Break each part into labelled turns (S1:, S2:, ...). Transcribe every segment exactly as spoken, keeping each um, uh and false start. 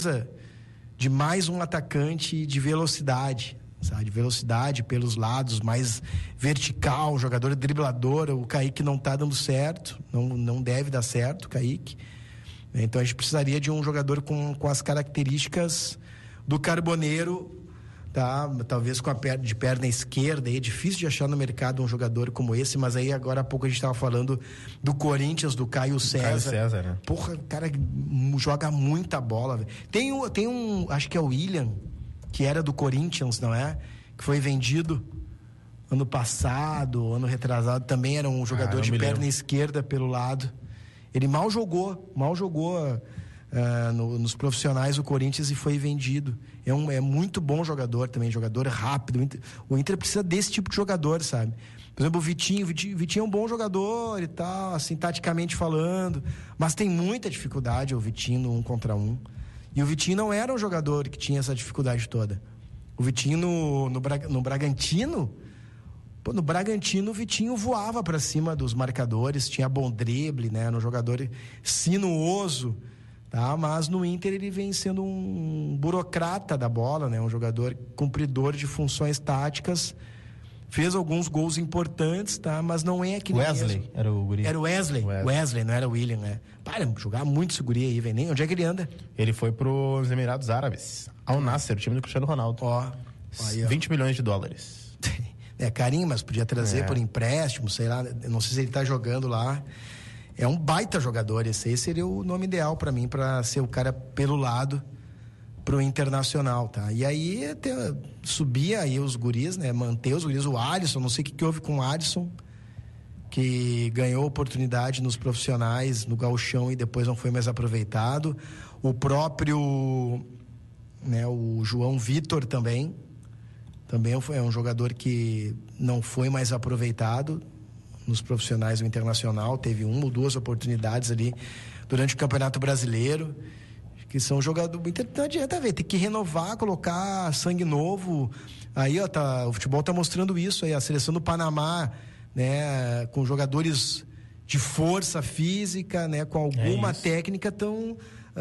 S1: de mais um atacante de velocidade, sabe? De velocidade pelos lados, mais vertical, jogador driblador. O Kaique não está dando certo, não, não deve dar certo, o Kaique. Então a gente precisaria de um jogador com, com as características do Carboneiro, tá? Talvez com a perna, de perna esquerda. É difícil de achar no mercado um jogador como esse, mas aí agora há pouco a gente estava falando do Corinthians, do Caio César.
S2: Caio César, né?
S1: Porra, o cara joga muita bola, véio. Tem um, tem um, acho que é o William, que era do Corinthians, não é? Que foi vendido ano passado, ano retrasado, também era um jogador ah, de perna lembro. esquerda pelo lado. Ele mal jogou, mal jogou uh, no, nos profissionais do Corinthians e foi vendido. É, um, é muito bom jogador também, jogador rápido. O Inter, o Inter precisa desse tipo de jogador, sabe? Por exemplo, o Vitinho, Vitinho, Vitinho é um bom jogador e tal, assim, taticamente falando, mas tem muita dificuldade o Vitinho no um contra um. E o Vitinho não era um jogador que tinha essa dificuldade toda. O Vitinho no, no, Bra, no Bragantino... Pô, no Bragantino o Vitinho voava para cima dos marcadores, tinha bom drible, né? Era um jogador sinuoso, tá? Mas no Inter ele vem sendo um burocrata da bola, né? Um jogador cumpridor de funções táticas, fez alguns gols importantes, tá? Mas não é aquele
S2: Wesley
S1: mesmo.
S2: Era o guri.
S1: Era o Wesley, Wesley, Wesley não era o William, né? Para, jogar muito esse guri aí, velho. Nem onde é que ele anda?
S2: Ele foi pros Emirados Árabes, Al Nassr, o time do Cristiano Ronaldo.
S1: Ó, aí, ó.
S2: vinte milhões de dólares.
S1: É carinho, mas podia trazer é. por empréstimo, sei lá, não sei se ele tá jogando lá. É um baita jogador, esse aí seria o nome ideal para mim, para ser o cara pelo lado pro Internacional, tá? E aí até, subia aí os guris, né? Manter os guris, o Alisson, não sei o que, que houve com o Alisson, que ganhou oportunidade nos profissionais, no gauchão e depois não foi mais aproveitado. O próprio, né, o João Vitor também, Também é um jogador que não foi mais aproveitado nos profissionais do Internacional. Teve uma ou duas oportunidades ali durante o Campeonato Brasileiro, que são jogadores... Não adianta ver, tem que renovar, colocar sangue novo. Aí, ó, tá, o futebol está mostrando isso aí. A seleção do Panamá, né, com jogadores de força física, né, com alguma é técnica, tão...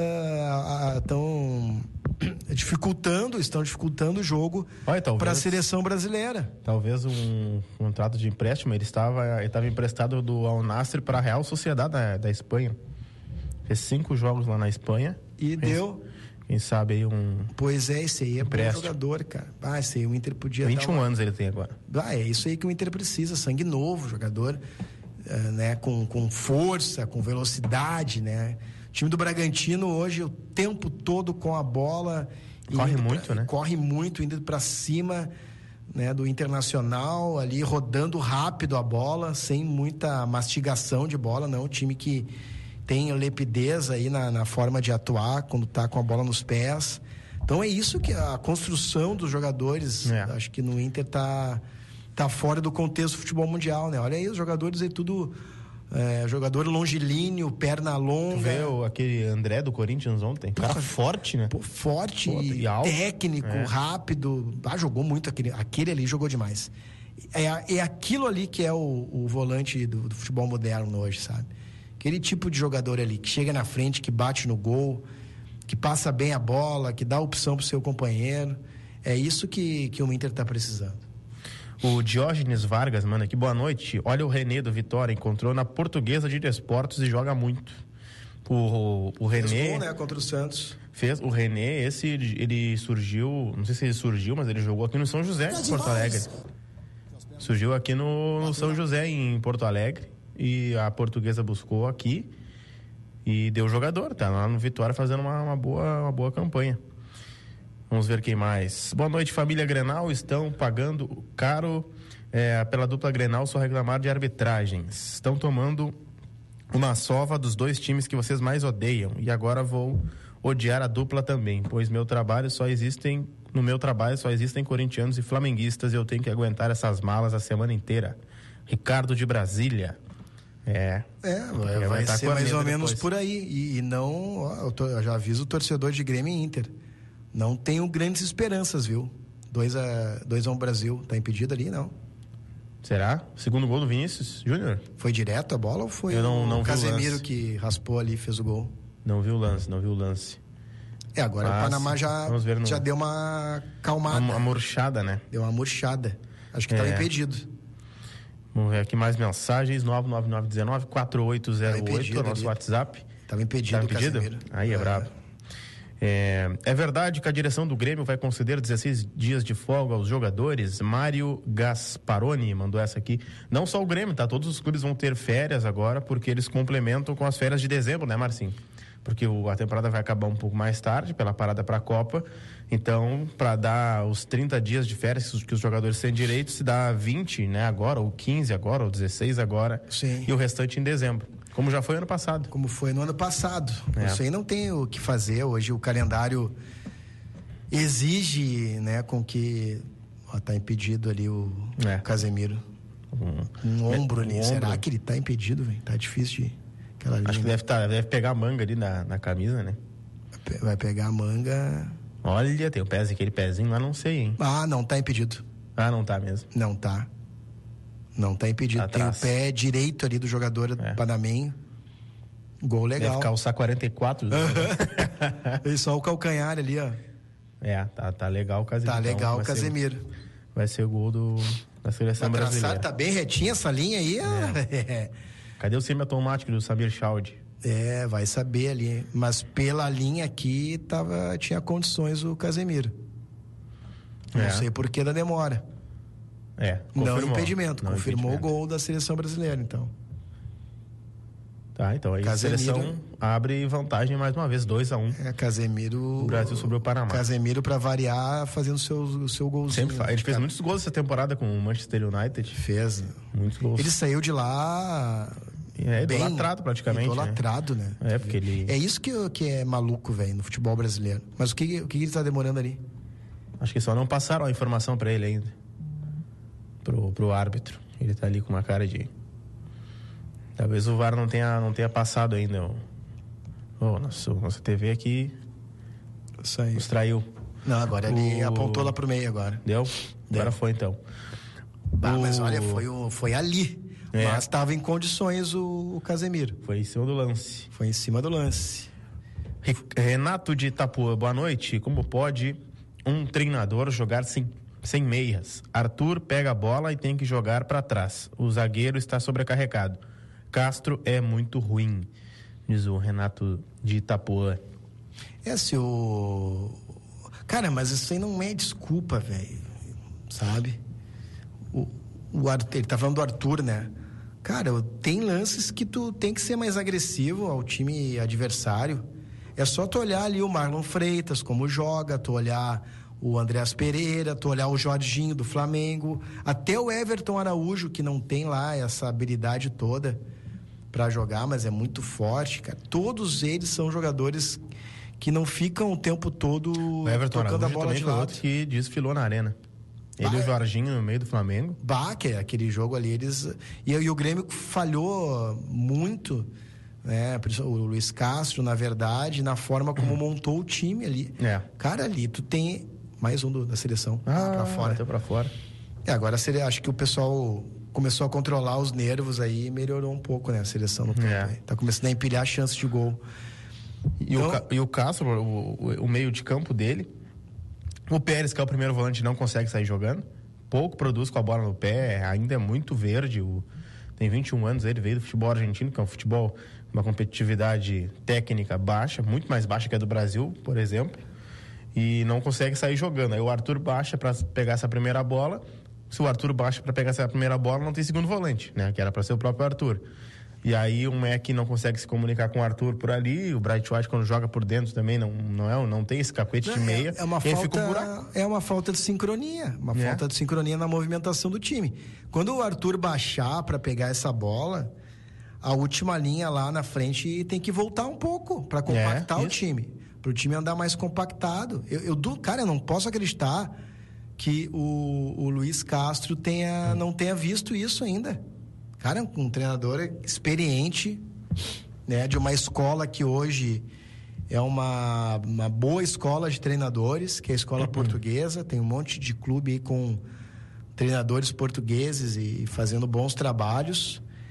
S1: Uh, tão dificultando, estão dificultando o jogo para a seleção brasileira.
S2: Talvez um contrato de empréstimo, ele estava, ele estava emprestado do Al Nassr para a Real Sociedade da, da Espanha. Fez cinco jogos lá na Espanha.
S1: E quem, deu.
S2: Quem sabe aí um.
S1: Pois é, esse aí é empréstimo. Bom jogador, cara. Ah, esse aí o Inter podia.
S2: vinte e um
S1: uma...
S2: anos ele tem agora.
S1: Ah, é isso aí que o Inter precisa, sangue novo, jogador, uh, né, com, com força, com velocidade, né? O time do Bragantino hoje, o tempo todo com a bola.
S2: Corre muito,
S1: pra,
S2: né?
S1: Corre muito, indo para cima, né, do Internacional, ali rodando rápido a bola, sem muita mastigação de bola, não. Um time que tem lepidez aí na, na forma de atuar, quando tá com a bola nos pés. Então é isso que a construção dos jogadores, é. Acho que no Inter tá, tá fora do contexto do futebol mundial, né? Olha aí, os jogadores aí tudo... É, jogador longilíneo, perna longa.
S2: Tu vê aquele André do Corinthians ontem? Cara forte, né?
S1: Pô, forte, Pô, e técnico, é. rápido. Ah, jogou muito aquele, aquele ali, jogou demais. É, é aquilo ali que é o, o volante do, do futebol moderno hoje, sabe? Aquele tipo de jogador ali, que chega na frente, que bate no gol, que passa bem a bola, que dá opção pro seu companheiro. É isso que, que o Inter tá precisando.
S2: O Diógenes Vargas manda aqui, boa noite. Olha o René do Vitória, encontrou na Portuguesa de Desportos e joga muito. O, o, o René...
S1: Fez gol, né, contra o Santos.
S2: Fez, o René, esse, ele surgiu, não sei se ele surgiu, mas ele jogou aqui no São José, em Porto Alegre. Surgiu aqui no, no São José, em Porto Alegre, e a Portuguesa buscou aqui e deu jogador, tá lá no Vitória fazendo uma, uma, boa, uma boa campanha. Vamos ver quem mais. Boa noite, família Grenal. Estão pagando caro é, pela dupla Grenal, só reclamar de arbitragens. Estão tomando uma sova dos dois times que vocês mais odeiam. E agora vou odiar a dupla também, pois meu trabalho só existem, no meu trabalho só existem corintianos e flamenguistas e eu tenho que aguentar essas malas a semana inteira. Ricardo de Brasília. É,
S1: é vai, vai ser mais ou menos depois. Por aí. E, e não, ó, eu, tô, eu já aviso o torcedor de Grêmio e Inter. Não tenho grandes esperanças, viu? dois a um Brasil. Tá impedido ali, não?
S2: Será? Segundo gol do Vinícius Júnior?
S1: Foi direto a bola ou foi
S2: Eu não, não
S1: o
S2: vi
S1: Casemiro
S2: o lance.
S1: Que raspou ali e fez o gol?
S2: Não vi o lance, não vi o lance.
S1: É, agora ah, o Panamá já, no... já deu uma calmada.
S2: Uma, uma murchada, né?
S1: Deu uma murchada. Acho que estava é. impedido.
S2: Vamos ver aqui mais mensagens. nove nove nove um nove quatro oito zero oito, o nosso ali. WhatsApp.
S1: Estava impedido,
S2: Tava impedido?
S1: Casemiro.
S2: Aí é, é brabo. É, é verdade que a direção do Grêmio vai conceder dezesseis dias de folga aos jogadores? Mário Gasparoni mandou essa aqui. Não só o Grêmio, tá? Todos os clubes vão ter férias agora, porque eles complementam com as férias de dezembro, né, Marcinho? Porque o, a temporada vai acabar um pouco mais tarde, pela parada para a Copa. Então, para dar os trinta dias de férias que os jogadores têm direito, se dá vinte, né, agora, ou quinze agora, ou dezesseis agora.
S1: Sim.
S2: E o restante em dezembro. Como já foi ano passado.
S1: Como foi no ano passado.
S2: É.
S1: Isso aí não tem o que fazer. Hoje o calendário exige, né, com que... Ó, tá impedido ali o é. Casemiro. Um, um ombro ali. Um Será ombro. que ele tá impedido, velho? Tá difícil de... Aquela
S2: Acho
S1: linha.
S2: que deve, tá, deve pegar a manga ali na, na camisa, né?
S1: Vai pegar a manga...
S2: Olha, tem o pezinho, aquele pezinho lá, não sei, hein?
S1: Ah, não tá impedido.
S2: Ah, não tá mesmo?
S1: Não tá. Não tá impedido. Atrás. Tem o pé direito ali do jogador é. panamenho. Gol legal.
S2: Deve calçar quarenta e quatro.
S1: E só o calcanhar ali, ó.
S2: É, tá, tá legal o Casemiro.
S1: Tá legal
S2: então,
S1: o Casemiro.
S2: Ser, vai ser o gol do, da seleção
S1: tá
S2: brasileira.
S1: Tá bem retinha essa linha aí.
S2: É. Cadê o semi-automático do Samir Chaldi?
S1: É, vai saber ali. Mas pela linha aqui tava, tinha condições o Casemiro. Não é. sei por que da demora.
S2: É,
S1: confirmou. Não impedimento.
S2: Não
S1: confirmou
S2: impedimento.
S1: o gol da seleção brasileira, então.
S2: Tá, então aí Casemiro, a seleção abre vantagem mais uma vez, dois a um.
S1: É, Casemiro...
S2: O Brasil sobre o Panamá.
S1: Casemiro, pra variar, fazendo o seu, o seu golzinho.
S2: Sempre faz. Ele fez cara. muitos gols essa temporada com o Manchester United.
S1: Fez.
S2: Muitos gols.
S1: Ele saiu de lá...
S2: É, idolatrado praticamente.
S1: Idolatrado, né?
S2: né? É, porque ele...
S1: É isso que, que é maluco, velho, no futebol brasileiro. Mas o que, o que ele tá demorando ali?
S2: Acho que só não passaram a informação pra ele ainda. Pro, pro árbitro. Ele tá ali com uma cara de... Talvez o V A R não tenha, não tenha passado ainda. Oh, nosso, nossa T V aqui
S1: Saiu.
S2: nos traiu.
S1: Não, agora ele o... apontou lá pro meio agora.
S2: Deu?
S1: Deu.
S2: Agora foi então.
S1: Bah,
S2: o...
S1: mas olha, foi, o, foi ali. É. Mas estava em condições o, o Casemiro.
S2: Foi em cima do lance.
S1: Foi em cima do lance.
S2: Renato de Itapuã, boa noite. Como pode um treinador jogar sem, sem meias? Arthur pega a bola e tem que jogar para trás. O zagueiro está sobrecarregado. Castro é muito ruim, diz o Renato de Itapuã.
S1: É, se o... Cara, mas isso aí não é desculpa, velho. Sabe? O, o Arthur, ele tá falando do Arthur, né? Cara, tem lances que tu tem que ser mais agressivo ao time adversário. É só tu olhar ali o Marlon Freitas, como joga, tu olhar o Andreas Pereira, tu olhar o Jorginho do Flamengo, até o Everton Araújo, que não tem lá essa habilidade toda para jogar, mas é muito forte, cara. Todos eles são jogadores que não ficam o tempo todo
S2: o Everton
S1: tocando
S2: Araújo
S1: a bola
S2: também
S1: de
S2: foi
S1: lado.
S2: outro que desfilou na arena. Ele bah, e o Jorginho no meio do Flamengo.
S1: Bah, que é aquele jogo ali, eles... E, e o Grêmio falhou muito, né? O Luiz Castro, na verdade, na forma como montou o time ali.
S2: É.
S1: Cara, ali, tu tem mais um do, da seleção.
S2: Ah,
S1: pra fora.
S2: Até pra fora.
S1: É, agora seria, acho que o pessoal começou a controlar os nervos aí e melhorou um pouco, né? A seleção no campo. É. Tá começando a empilhar chances de gol.
S2: E, então... o, e o Castro, o, o meio de campo dele, o Pérez, que é o primeiro volante, não consegue sair jogando. Pouco produz com a bola no pé, ainda é muito verde. O, tem vinte e um anos, ele veio do futebol argentino, que é um futebol, uma competitividade técnica baixa, muito mais baixa que a do Brasil, por exemplo. E não consegue sair jogando. Aí o Arthur baixa para pegar essa primeira bola. Se o Arthur baixa para pegar essa primeira bola, não tem segundo volante, né? Que era para ser o próprio Arthur. E aí o Mac não consegue se comunicar com o Arthur por ali. O Bright White, quando joga por dentro, também não, não, é, não tem esse cacuete não, de meia.
S1: É, é, uma falta, um é uma falta de sincronia. Uma é. falta de sincronia na movimentação do time. Quando o Arthur baixar para pegar essa bola, a última linha lá na frente tem que voltar um pouco para compactar é, o time. Para o time andar mais compactado. Eu, eu do, cara, eu não posso acreditar que o, o Luiz Castro tenha, hum. não tenha visto isso ainda. Cara, um treinador experiente, né, de uma escola que hoje é uma, uma boa escola de treinadores, que é a escola uhum. portuguesa. Tem um monte de clube aí com treinadores portugueses e fazendo bons trabalhos.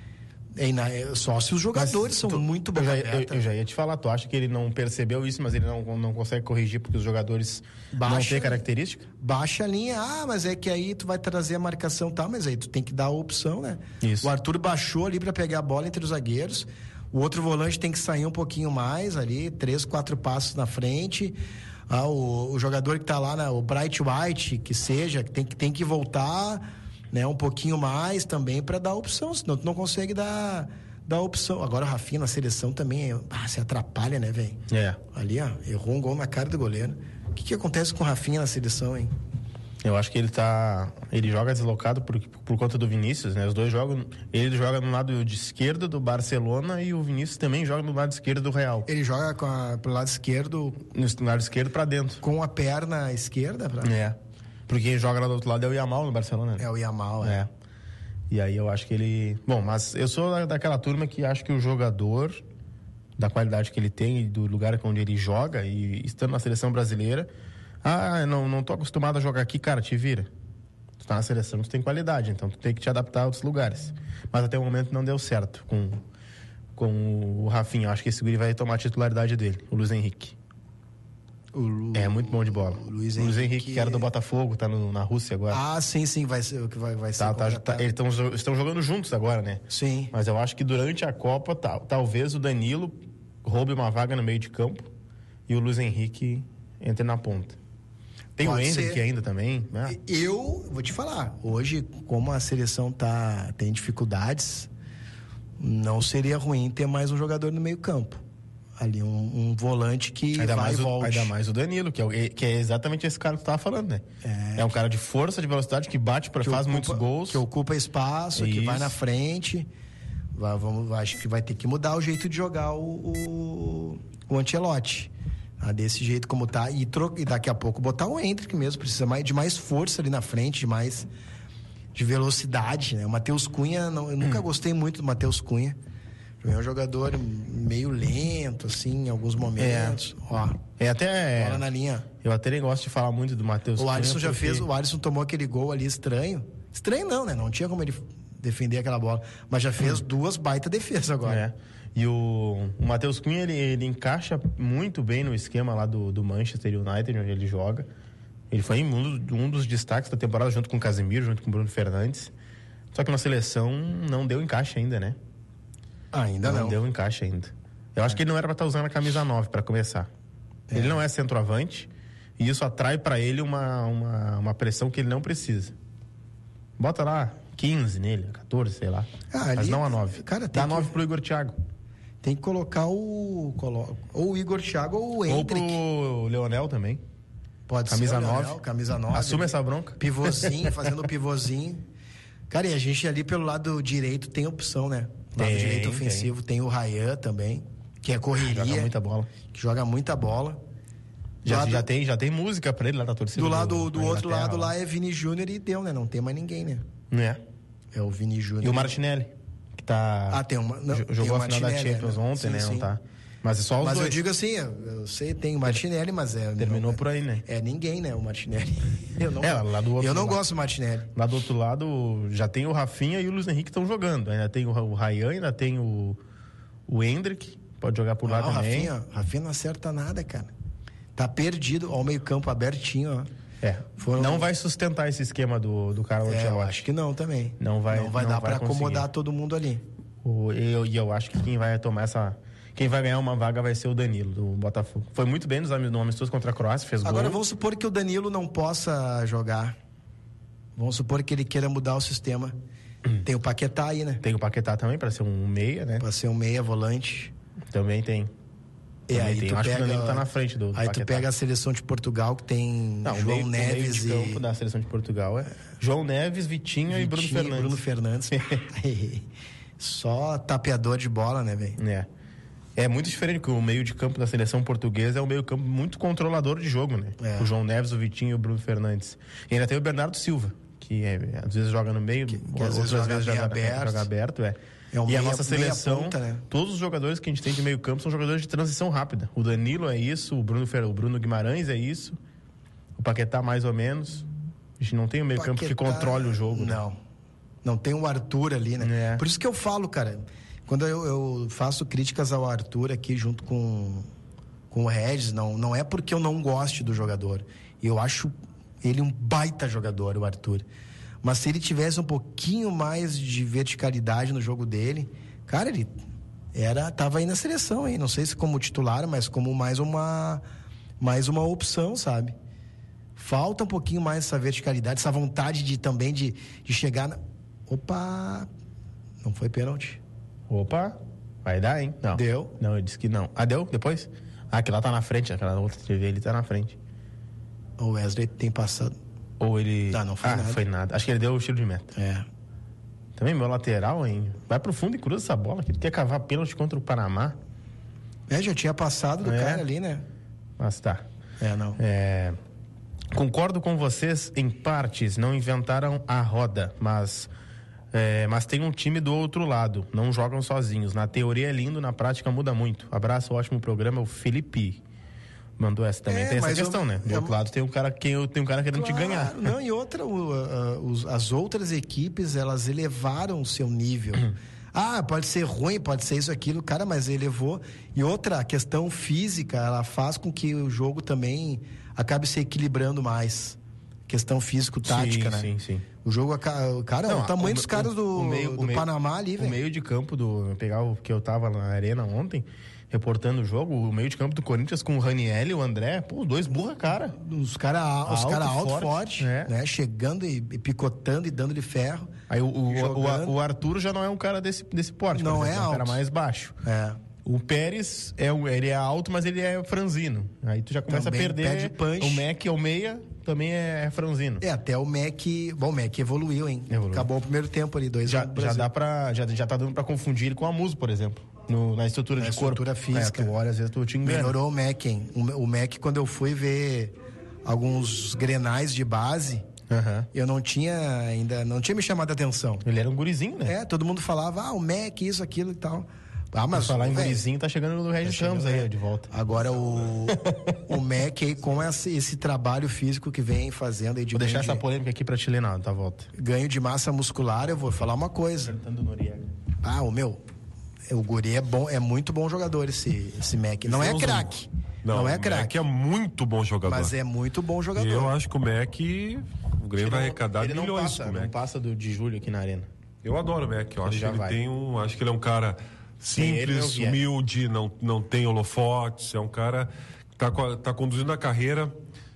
S1: É, na, só se os jogadores
S2: Mas
S1: são
S2: tu,
S1: muito
S2: eu
S1: boca
S2: já,
S1: aberta.
S2: eu, eu já ia te falar, tu acha que ele não percebeu isso, mas ele não, não consegue corrigir porque os jogadores baixa, não têm característica?
S1: Baixa a linha, ah, mas é que aí tu vai trazer a marcação, tá, mas aí tu tem que dar a opção, né?
S2: Isso.
S1: O Arthur baixou ali para pegar a bola entre os zagueiros, o outro volante tem que sair um pouquinho mais ali, três, quatro passos na frente. Ah, o, o jogador que tá lá, na, o Bright White, que seja, que tem, tem que voltar, né, um pouquinho mais também para dar opção, senão tu não consegue dar... da opção. Agora o Rafinha na seleção também ah, se atrapalha, né, velho?
S2: É.
S1: Ali, ó, errou um gol na cara do goleiro. O que que acontece com o Rafinha na seleção, hein?
S2: Eu acho que ele tá... Ele joga deslocado por, por conta do Vinícius, né? Os dois jogam... Ele joga no lado de esquerda do Barcelona e o Vinícius também joga no lado esquerdo do Real.
S1: Ele joga com a, pelo lado esquerdo...
S2: No lado esquerdo pra dentro.
S1: Com a perna esquerda? Pra...
S2: É. Porque quem joga lá do outro lado é o Yamal no Barcelona, né?
S1: É o Yamal, é.
S2: É. E aí eu acho que ele... Bom, mas eu sou daquela turma que acho que o jogador, da qualidade que ele tem e do lugar onde ele joga, e estando na seleção brasileira, ah, não, não tô acostumado a jogar aqui, cara, te vira. Tu tá na seleção, tu tem qualidade, então tu tem que te adaptar a outros lugares. Mas até o momento não deu certo com, com o Rafinha. Eu acho que esse guri vai tomar a titularidade dele, o Luiz Henrique.
S1: O Lu...
S2: É muito bom de bola.
S1: O Luiz
S2: o Luiz
S1: Henrique,
S2: Henrique, que era do Botafogo, tá no, na Rússia agora.
S1: Ah, sim, sim, vai ser, vai, vai ser
S2: tá, tá, tá, eles tão, estão jogando juntos agora, né?
S1: Sim.
S2: Mas eu acho que durante a Copa, tá, talvez o Danilo roube uma vaga no meio de campo e o Luiz Henrique entre na ponta. Tem Pode o Hendrick ser. ainda também, né?
S1: Eu vou te falar, hoje, como a seleção tá, tem dificuldades, não seria ruim ter mais um jogador no meio campo. Ali, um, um volante que
S2: ainda
S1: vai
S2: mais
S1: e
S2: o,
S1: volte.
S2: Ainda mais o Danilo, que é, que é exatamente esse cara que tu tava falando, né? É, é um cara de força, de velocidade, que bate, pra, que faz ocupa, muitos gols.
S1: Que ocupa espaço, Isso. que vai na frente. Vai, vamos, acho que vai ter que mudar o jeito de jogar o, o, o Ancelotti. Ah, desse jeito como tá. E, tro, e daqui a pouco botar o Hendrick mesmo. Precisa mais, de mais força ali na frente, de mais de velocidade, né? O Matheus Cunha, não, eu nunca gostei muito do Matheus Cunha. É um jogador meio lento, assim, em alguns momentos. É, Ó,
S2: é até...
S1: Bola na linha.
S2: Eu até nem gosto de falar muito do Matheus Cunha.
S1: O Alisson já
S2: porque...
S1: fez... O Alisson tomou aquele gol ali estranho. Estranho não, né? Não tinha como ele defender aquela bola. Mas já fez hum. duas baita defesas agora.
S2: É. E o, o Matheus Cunha, ele, ele encaixa muito bem no esquema lá do, do Manchester United, onde ele joga. Ele foi um, um dos destaques da temporada, junto com o Casemiro, junto com o Bruno Fernandes. Só que na seleção não deu encaixe ainda, né?
S1: Ainda não.
S2: Não deu encaixe ainda. Eu é. acho que ele não era pra estar usando a camisa nove para começar. É. Ele não é centroavante e isso atrai para ele uma, uma, uma pressão que ele não precisa. Bota lá quinze nele, catorze, sei lá. Ah, mas ali, não a nove. Cara, Dá que... nove pro Igor Thiago.
S1: Tem que colocar o... Ou o Igor Thiago ou o Hendrick.
S2: Ou pro Leonel também.
S1: Pode
S2: camisa
S1: ser,
S2: nove.
S1: Leonel, camisa nove.
S2: Assume essa bronca.
S1: Pivôzinho, fazendo o pivôzinho. Cara, e a gente ali pelo lado direito tem opção, né? Lado tem, direito ofensivo tem. tem o Ryan também, que é correria.
S2: Joga muita bola.
S1: Que joga muita bola.
S2: Já, lado, já, tem, já tem música pra ele lá na torcida.
S1: Do lado do, do outro lado lá é Vini Júnior e deu, né? Não tem mais ninguém, né?
S2: É.
S1: É o Vini Júnior.
S2: E o Martinelli, que tá...
S1: Ah, tem uma... Não,
S2: jogou
S1: tem
S2: a final da Champions
S1: né?
S2: ontem,
S1: sim,
S2: né?
S1: Sim.
S2: Não tá... Mas é só os
S1: mas
S2: dois.
S1: eu digo assim, eu sei, tem o Martinelli, mas é...
S2: Terminou
S1: não,
S2: por aí, né?
S1: É ninguém, né? O Martinelli. Eu não,
S2: é, lá do outro
S1: eu não
S2: lado.
S1: gosto do Martinelli.
S2: Lá do outro lado, já tem o Rafinha e o Luiz Henrique estão jogando. Ainda tem o, o Ryan, ainda tem o, o Hendrick, pode jogar por lá
S1: ah,
S2: também.
S1: O Rafinha, Rafinha não acerta nada, cara. Tá perdido, ó, o meio campo abertinho, ó.
S2: É, Foram... não vai sustentar esse esquema do, do Carlo Ancelotti.
S1: É, eu acho que não também.
S2: Não vai
S1: Não vai
S2: não
S1: dar
S2: vai
S1: para acomodar todo mundo ali.
S2: O, eu, e eu acho que quem vai tomar essa... Quem vai ganhar uma vaga vai ser o Danilo, do Botafogo. Foi muito bem nos amistosos contra a Croácia, fez
S1: Agora,
S2: gol.
S1: vamos supor que o Danilo não possa jogar. Vamos supor que ele queira mudar o sistema. Hum. Tem o Paquetá aí, né?
S2: Tem o Paquetá também, para ser um meia, né?
S1: Para ser um meia volante.
S2: Também tem.
S1: E
S2: também
S1: aí
S2: tem.
S1: tu
S2: Acho
S1: pega,
S2: que o Danilo tá na frente do, do
S1: Aí
S2: Paquetá.
S1: tu pega a seleção de Portugal, que tem
S2: não,
S1: João
S2: meio,
S1: Neves
S2: o meio de campo
S1: e...
S2: da seleção de Portugal é João Neves, Vitinho, Vitinho e Bruno Fernandes.
S1: Bruno Fernandes. Só tapeador de bola, né, velho?
S2: É. É muito diferente, porque o meio de campo da seleção portuguesa é um meio campo muito controlador de jogo, né? É. O João Neves, o Vitinho e o Bruno Fernandes. E ainda tem o Bernardo Silva, que é, às vezes joga no meio,
S1: que, que
S2: outras
S1: vezes joga
S2: vezes joga
S1: aberto.
S2: joga aberto, é.
S1: É um
S2: e
S1: meia,
S2: a nossa seleção,
S1: ponta, né?
S2: todos os jogadores que a gente tem de meio campo são jogadores de transição rápida. O Danilo é isso, o Bruno, Fer... o Bruno Guimarães é isso, o Paquetá mais ou menos. A gente não tem um meio Paquetá... campo que controle o jogo.
S1: Não.
S2: Né?
S1: Não tem o Arthur ali, né?
S2: É.
S1: Por isso que eu falo, cara, quando eu, eu faço críticas ao Arthur aqui junto com, com o Regis, não, não é porque eu não goste do jogador. Eu acho ele um baita jogador, o Arthur. Mas se ele tivesse um pouquinho mais de verticalidade no jogo dele, cara, ele era, tava aí na seleção, hein? Não sei se como titular, mas como mais uma, mais uma opção, sabe? Falta um pouquinho mais essa verticalidade, essa vontade de também de, de chegar na... Opa! Não foi pênalti.
S2: Opa! Vai dar, hein? Não.
S1: Deu.
S2: Não, eu disse que não. Ah, deu? Depois? Ah, aquela tá na frente, aquela outra T V ele tá na frente.
S1: O Wesley tem passado.
S2: Ou ele...
S1: Ah, não foi
S2: ah,
S1: nada.
S2: foi nada. Acho que ele deu o tiro de meta.
S1: É.
S2: Também meu lateral, hein? Vai pro fundo e cruza essa bola, que ele quer cavar pênalti contra o Panamá.
S1: É, já tinha passado do
S2: É.
S1: cara ali, né?
S2: Mas tá.
S1: É, não.
S2: É... Concordo com vocês em partes, não inventaram a roda, mas... É, mas tem um time do outro lado, não jogam sozinhos. Na teoria é lindo, na prática muda muito. Abraço, ótimo programa. O Felipe mandou essa também.
S1: É,
S2: tem essa
S1: mas
S2: questão,
S1: eu-
S2: né? Do
S1: é-
S2: outro lado tem um cara, quem, tem um cara querendo te ganhar.
S1: Não, e outra, o, a- os- as outras equipes, elas elevaram o seu nível. Ah, pode ser ruim, pode ser isso, aquilo, cara, mas elevou. E outra, a questão física, ela faz com que o jogo também acabe se equilibrando mais. Questão físico-tática,
S2: sim,
S1: né?
S2: sim, sim.
S1: O jogo, aca- cara,
S2: Não,
S1: o tamanho
S2: o-
S1: dos caras do,
S2: o meio-
S1: do
S2: o meio-
S1: Panamá ali,
S2: O
S1: velho.
S2: meio de campo do... Pegar o que eu tava na arena ontem, reportando o jogo, o meio de campo do Corinthians com o Raniel e o André, pô, os dois burra cara.
S1: Os caras os
S2: Alto,
S1: cara alto,
S2: forte,
S1: forte,
S2: é.
S1: né? Chegando e, e picotando e dando-lhe ferro.
S2: Aí o, o,
S1: Jogando.
S2: o, o Arthur já não é um cara desse, desse porte, por
S1: Não
S2: exemplo,
S1: é
S2: um cara
S1: alto.
S2: mais baixo.
S1: É.
S2: O Pérez, é, o- ele é alto, mas ele é franzino. Aí tu já começa
S1: Também
S2: a perder.
S1: pede punch.
S2: O Mac é o meia, também é franzino.
S1: É, até o Mac... Bom, o Mac evoluiu, hein?
S2: Evoluiu.
S1: Acabou o primeiro tempo ali, dois
S2: Já,
S1: anos no
S2: já
S1: Brasil.
S2: dá pra. Já, já tá dando pra confundir ele com a Muso, por exemplo. No- na estrutura
S1: Na
S2: de corpo.
S1: estrutura física.
S2: É, tu olha, às vezes tu te engana.
S1: Melhorou o Mac, hein? O, o Mac, quando eu fui ver alguns grenais de base,
S2: Aham.
S1: eu não tinha ainda... Não tinha me chamado a atenção.
S2: Ele era um gurizinho, né?
S1: É, todo mundo falava, ah, o Mac, isso, aquilo e tal. Ah,
S2: Mas
S1: mas...
S2: falar em
S1: velho,
S2: gurizinho, tá chegando no Regis Ramos aí, ó, de volta.
S1: Agora o, o Mac aí, com esse, esse trabalho físico que vem fazendo aí de,
S2: Vou deixar
S1: ganho,
S2: essa
S1: de
S2: polêmica aqui pra te ler na tua volta.
S1: ganho de massa muscular, eu vou falar uma coisa.
S2: Cantando Noriega.
S1: Ah, o meu, o guri é bom, é muito bom jogador esse, esse Mac. Não é
S3: Fizemos um-
S1: craque.
S3: Não,
S1: Não é
S3: o Mac
S1: craque.
S3: é muito bom jogador.
S1: Mas é muito bom
S3: E
S1: jogador.
S3: eu acho que o Mac, o Grêmio vai arrecadar
S2: ele não
S3: milhões
S2: passa,
S3: com o
S2: não
S3: Mac.
S2: passa do, de julho aqui na arena.
S3: Eu adoro o Mac, eu acho que
S2: já
S3: ele
S2: vai.
S3: tem um, acho que ele é um cara
S2: Tem ele,
S3: simples,
S2: meu,
S3: humilde, não, não tem holofotes, é um cara que tá, co- tá conduzindo a carreira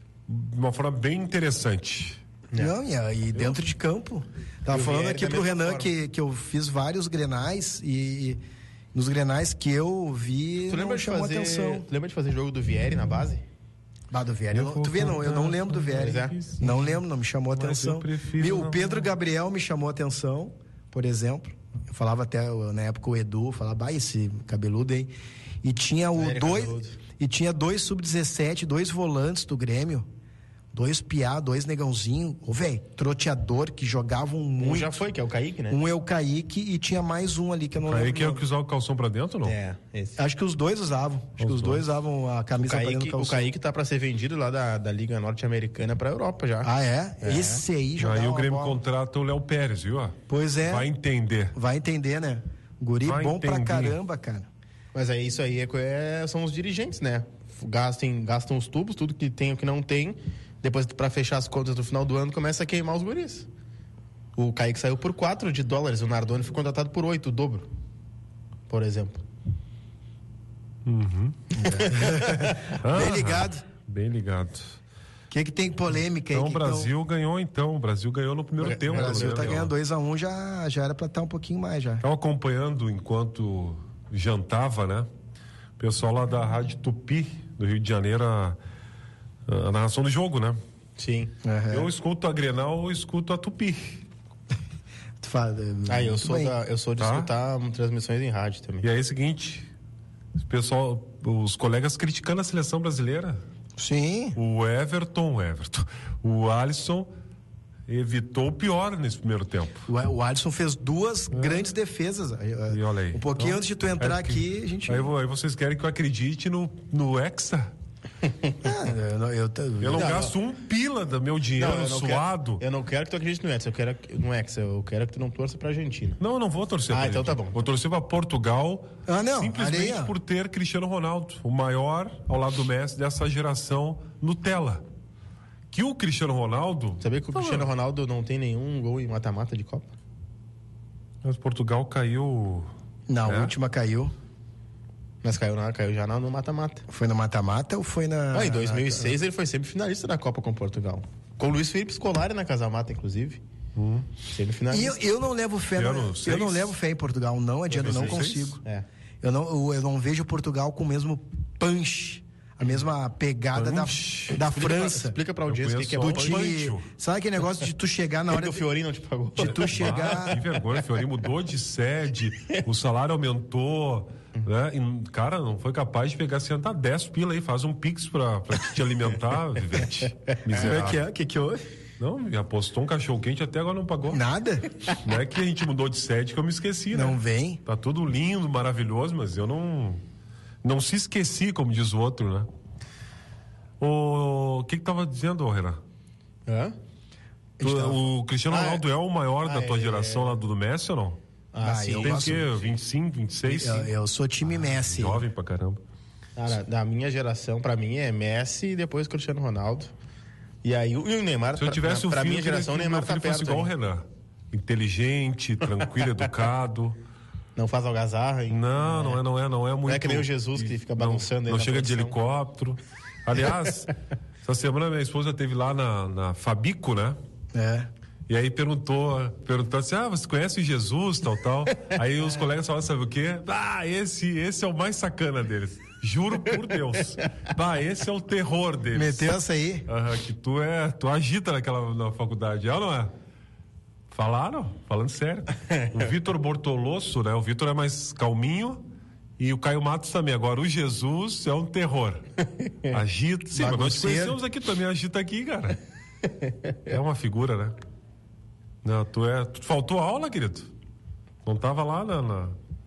S3: de uma forma bem interessante.
S1: Não, e aí dentro de campo. Tava
S2: E o
S1: falando
S2: Vieri
S1: aqui
S2: da
S1: pro
S2: mesma
S1: Renan
S2: forma.
S1: que, que eu fiz vários grenais e nos grenais que eu vi
S2: Tu
S1: não
S2: lembra, de
S1: chamou
S2: fazer,
S1: atenção.
S2: tu lembra de fazer jogo do Vieri na base?
S1: Ah, do Vieri. eu não- Tu vê, não, eu não lembro do Vieri.
S2: Pois é.
S1: Não lembro, não me chamou
S3: Mas
S1: atenção.
S3: eu prefiro
S1: Meu,
S3: não-
S1: o Pedro Gabriel me chamou atenção, por exemplo. Eu falava até, na época, o Edu, falava, ah, esse cabeludo aí. E tinha o
S2: Ele é
S1: dois.
S2: cabeludo.
S1: E tinha dois sub dezessete, dois volantes do Grêmio. Dois piá, dois negãozinho. Ô, velho, troteador que jogavam
S2: Um
S1: muito.
S2: já foi, que é o Kaique, né?
S1: Um é o Kaique e tinha mais um ali que eu não lembro.
S3: Aí que é
S1: o
S3: o
S1: nome.
S3: que usava o calção pra dentro, não?
S2: É, esse.
S1: Acho que os dois usavam. Acho que os dois usavam a
S2: O
S1: camisa pra dentro do
S2: Kaique, o
S1: calção.
S2: Kaique tá pra ser vendido lá da, da Liga Norte-Americana pra Europa já.
S1: Ah, é? Esse aí jogava
S3: Aí o
S1: uma
S3: Grêmio
S1: bola.
S3: contrata o Léo Pérez, viu?
S1: Pois é.
S3: Vai entender.
S1: Vai entender, né? Guri
S3: Vai
S1: bom pra
S3: entender.
S1: caramba, cara.
S2: Mas aí isso aí é, co- é- são os dirigentes, né? Gastem, gastam os tubos, tudo que tem e o que não tem. Depois, pra fechar as contas no final do ano, começa a queimar os guris. O Kaique saiu por quatro de dólares, o Nardoni foi contratado por oito, o dobro. Por exemplo.
S1: Bem ligado.
S3: Bem ligado.
S1: O que, que tem polêmica aí?
S3: Então
S1: que
S3: o Brasil ganhou, então. O Brasil ganhou no primeiro
S2: O
S3: tempo.
S1: O Brasil
S3: né,
S1: tá
S3: Léo?
S1: ganhando dois a um, já, já era pra estar um pouquinho mais já.
S3: Estava acompanhando enquanto jantava, né? O pessoal lá da Rádio Tupi, do Rio de Janeiro, a, a narração do jogo, né?
S2: Sim.
S1: Aham.
S3: Eu escuto a Grenal, eu escuto a Tupi.
S1: Tu fala,
S2: Ah, eu
S1: muito
S2: sou,
S1: bem.
S2: da, eu sou de
S3: Tá.
S2: escutar hum, transmissões em rádio também.
S3: E aí é o seguinte, o pessoal, os colegas criticando a seleção brasileira.
S1: Sim.
S3: O Everton, o Everton, o Alisson evitou o pior nesse primeiro tempo.
S1: O, o Alisson fez duas grandes defesas.
S3: E olha aí.
S1: Um pouquinho
S3: Então,
S1: antes de tu entrar
S3: é que-
S1: aqui, a gente...
S3: Aí, vo- aí vocês querem que eu acredite no, no Hexa?
S1: Ah, eu, não- eu, eu,
S3: Eu não,
S2: Não,
S3: gasto um pila do meu dinheiro
S2: eu não
S3: suado.
S2: Quero, eu não quero que tu acredite no Hexa, eu quero que- no Hexa, eu quero que tu não torça pra Argentina.
S3: Não, eu não vou torcer
S2: Ah,
S3: pra
S2: então
S3: Argentina.
S2: tá bom.
S3: Vou torcer pra Portugal
S1: Ah, não,
S3: simplesmente
S1: areia.
S3: por ter Cristiano Ronaldo, o maior ao lado do Messi dessa geração Nutella. Que o Cristiano Ronaldo...
S2: Sabia que o Cristiano Ronaldo não tem nenhum gol em mata-mata de Copa?
S3: Mas Portugal caiu...
S1: Na
S3: É?
S1: última caiu.
S2: Mas caiu, na, caiu já no mata-mata.
S1: Foi no mata-mata ou foi na.
S2: Ah, em dois mil e seis ele foi semifinalista da Copa com Portugal. Com o Luiz Felipe Scolari na Casa-Mata, inclusive.
S3: Hum.
S1: E
S2: Semifinalista.
S1: eu, eu não levo fé. No,
S3: Ano
S1: eu
S3: seis?
S1: não levo fé em Portugal, não adianta, eu não
S3: dois mil e seis?
S1: consigo.
S2: É.
S1: Eu não, eu, eu não vejo Portugal com o mesmo punch, a mesma pegada da,
S3: Punch?
S1: da
S2: Explica pra-
S1: França.
S2: Explica pra
S3: Eu
S2: audiência o que, que é
S3: conheço
S2: punch.
S3: só o
S1: De,
S3: Pancho.
S1: sabe aquele negócio de tu chegar na
S2: Por
S1: hora
S2: que o
S1: de,
S2: Fiorino não te pagou?
S1: de tu
S3: Ah,
S1: chegar.
S3: que vergonha, o Fiori mudou de sede, o salário aumentou, né? E, cara, não foi capaz de pegar, sentar dez pila aí, faz um pix pra, pra te alimentar, Vivente.
S1: Como é que
S3: Miserável.
S1: é? O que, que houve?
S3: Não, me apostou um cachorro quente até agora não pagou.
S1: Nada?
S3: Não é que a gente mudou de sede que eu me esqueci, né?
S1: Não vem.
S3: Tá tudo lindo, maravilhoso, mas eu não não se esqueci, como diz o outro, né? O que que tava dizendo, Renan?
S2: Hã?
S3: Tu- o Cristiano
S2: Ah, é.
S3: Ronaldo é o maior da
S2: Ah,
S3: tua
S2: é.
S3: geração lá do, do Messi ou não?
S2: Ah,
S1: Ah,
S2: sim.
S1: eu
S3: Tem o
S1: gosto-
S3: quê? vinte e cinco, vinte e seis?
S1: Eu, eu sou time Messi.
S3: Jovem pra caramba.
S2: Cara, da minha geração, pra mim, é Messi e depois Cristiano Ronaldo. E aí o e o Neymar,
S3: Se eu tivesse
S2: pra,
S3: um
S2: pra
S3: filho,
S2: minha
S3: eu queria
S2: geração, o
S3: que
S2: Neymar
S3: meu
S2: tá
S3: filho
S2: perto.
S3: fosse igual o
S2: ainda.
S3: Renan. Inteligente, tranquilo, educado.
S2: Não faz algazarra, hein?
S3: Não, não é, não é, não é muito.
S2: é que nem o Jesus que fica bagunçando aí
S3: Não, não
S2: na
S3: chega de
S2: produção.
S3: helicóptero. Aliás, essa semana minha esposa esteve lá na, na Fabico, né?
S1: É.
S3: E aí perguntou, perguntou assim: ah, você conhece o Jesus, tal, tal. Aí os colegas falaram, sabe o quê? Ah, esse, esse é o mais sacana deles. Juro por Deus. Bah, esse é o terror deles.
S1: Meteu essa aí?
S3: Aham, que tu é, tu agita naquela na faculdade, é ou não é? Falaram? Falando sério. O Vitor Bortolosso, né? O Vitor é mais calminho e o Caio Matos também. Agora, o Jesus é um terror. Agita. Sim, mas nós te
S1: Bagunceiro.
S3: conhecemos aqui também, agita aqui, cara. É uma figura, né? Não, tu é. Tu faltou aula, querido? Não tava lá na. na-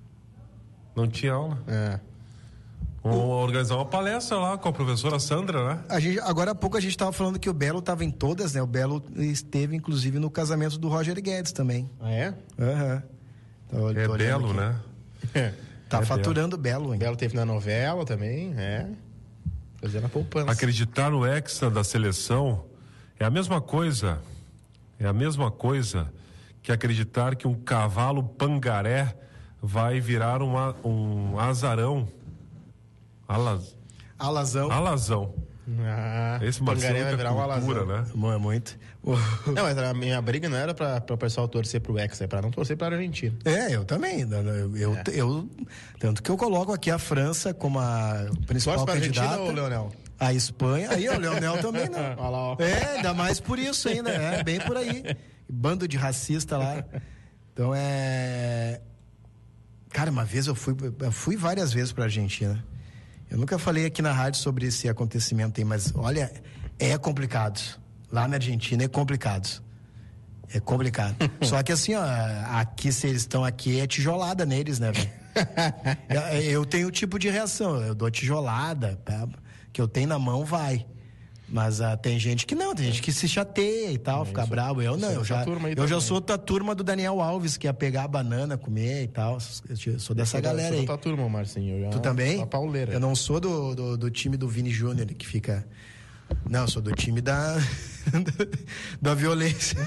S3: Não tinha aula.
S2: É.
S3: Vamos organizar uma palestra lá com a professora Sandra, né?
S1: A gente, agora há pouco a gente estava falando que o Belo estava em todas, né? O Belo esteve, inclusive, no casamento do Roger Guedes também.
S2: Ah, é?
S1: Aham. Tô- tô
S3: É
S1: olhando
S3: belo,
S1: aqui.
S3: né?
S1: Tá
S3: É
S1: faturando Belo,
S2: O
S1: hein?
S2: Belo teve na novela também, é. Fazendo a poupança.
S3: Acreditar no hexa da seleção é a mesma coisa, é a mesma coisa que acreditar que um cavalo pangaré vai virar um, a- um azarão. Alaz,
S1: Alazão.
S3: alazão.
S2: Ah,
S3: Esse
S2: Pangaré
S3: Marcelo
S2: vai
S3: é
S2: virar um
S3: cultura,
S2: alazão.
S3: né?
S1: Mu- É muito. O-
S2: Não, mas a minha briga não era pra, pra o pessoal torcer pro Hexa, é pra não torcer pra Argentina.
S1: É, eu também. Eu, eu,
S2: É.
S1: eu- tanto que eu coloco aqui a França como a principal
S2: Torce pra Argentina
S1: candidata.
S2: ou Leonel?
S1: A Espanha. Aí, o Leonel também não.
S2: Olha lá, ó.
S1: É, ainda mais por isso ainda. É, bem por aí. Bando de racista lá. Então é. Cara, uma vez eu fui. Eu fui várias vezes pra Argentina. Eu nunca falei aqui na rádio sobre esse acontecimento aí, mas olha, é complicado. Lá na Argentina é complicado. É complicado. Só que assim, ó, aqui, se eles estão aqui, é tijolada neles, né, velho? eu, eu tenho o tipo de reação, eu dou tijolada, tá? Que eu tenho na mão, vai. Mas ah, tem gente que não, tem gente que se chateia e tal, fica bravo. Eu não, eu já,
S2: turma aí
S1: eu já
S2: também.
S1: sou da turma do Daniel Alves, que ia pegar a banana, comer e tal. Eu sou dessa galera
S2: eu
S1: aí.
S2: sou da tua turma, Marcinho. Eu já-
S1: Tu também?
S2: A pauleira.
S1: Eu não sou do, do, do time do Vini Júnior, que fica... Não, eu sou do time da... da violência.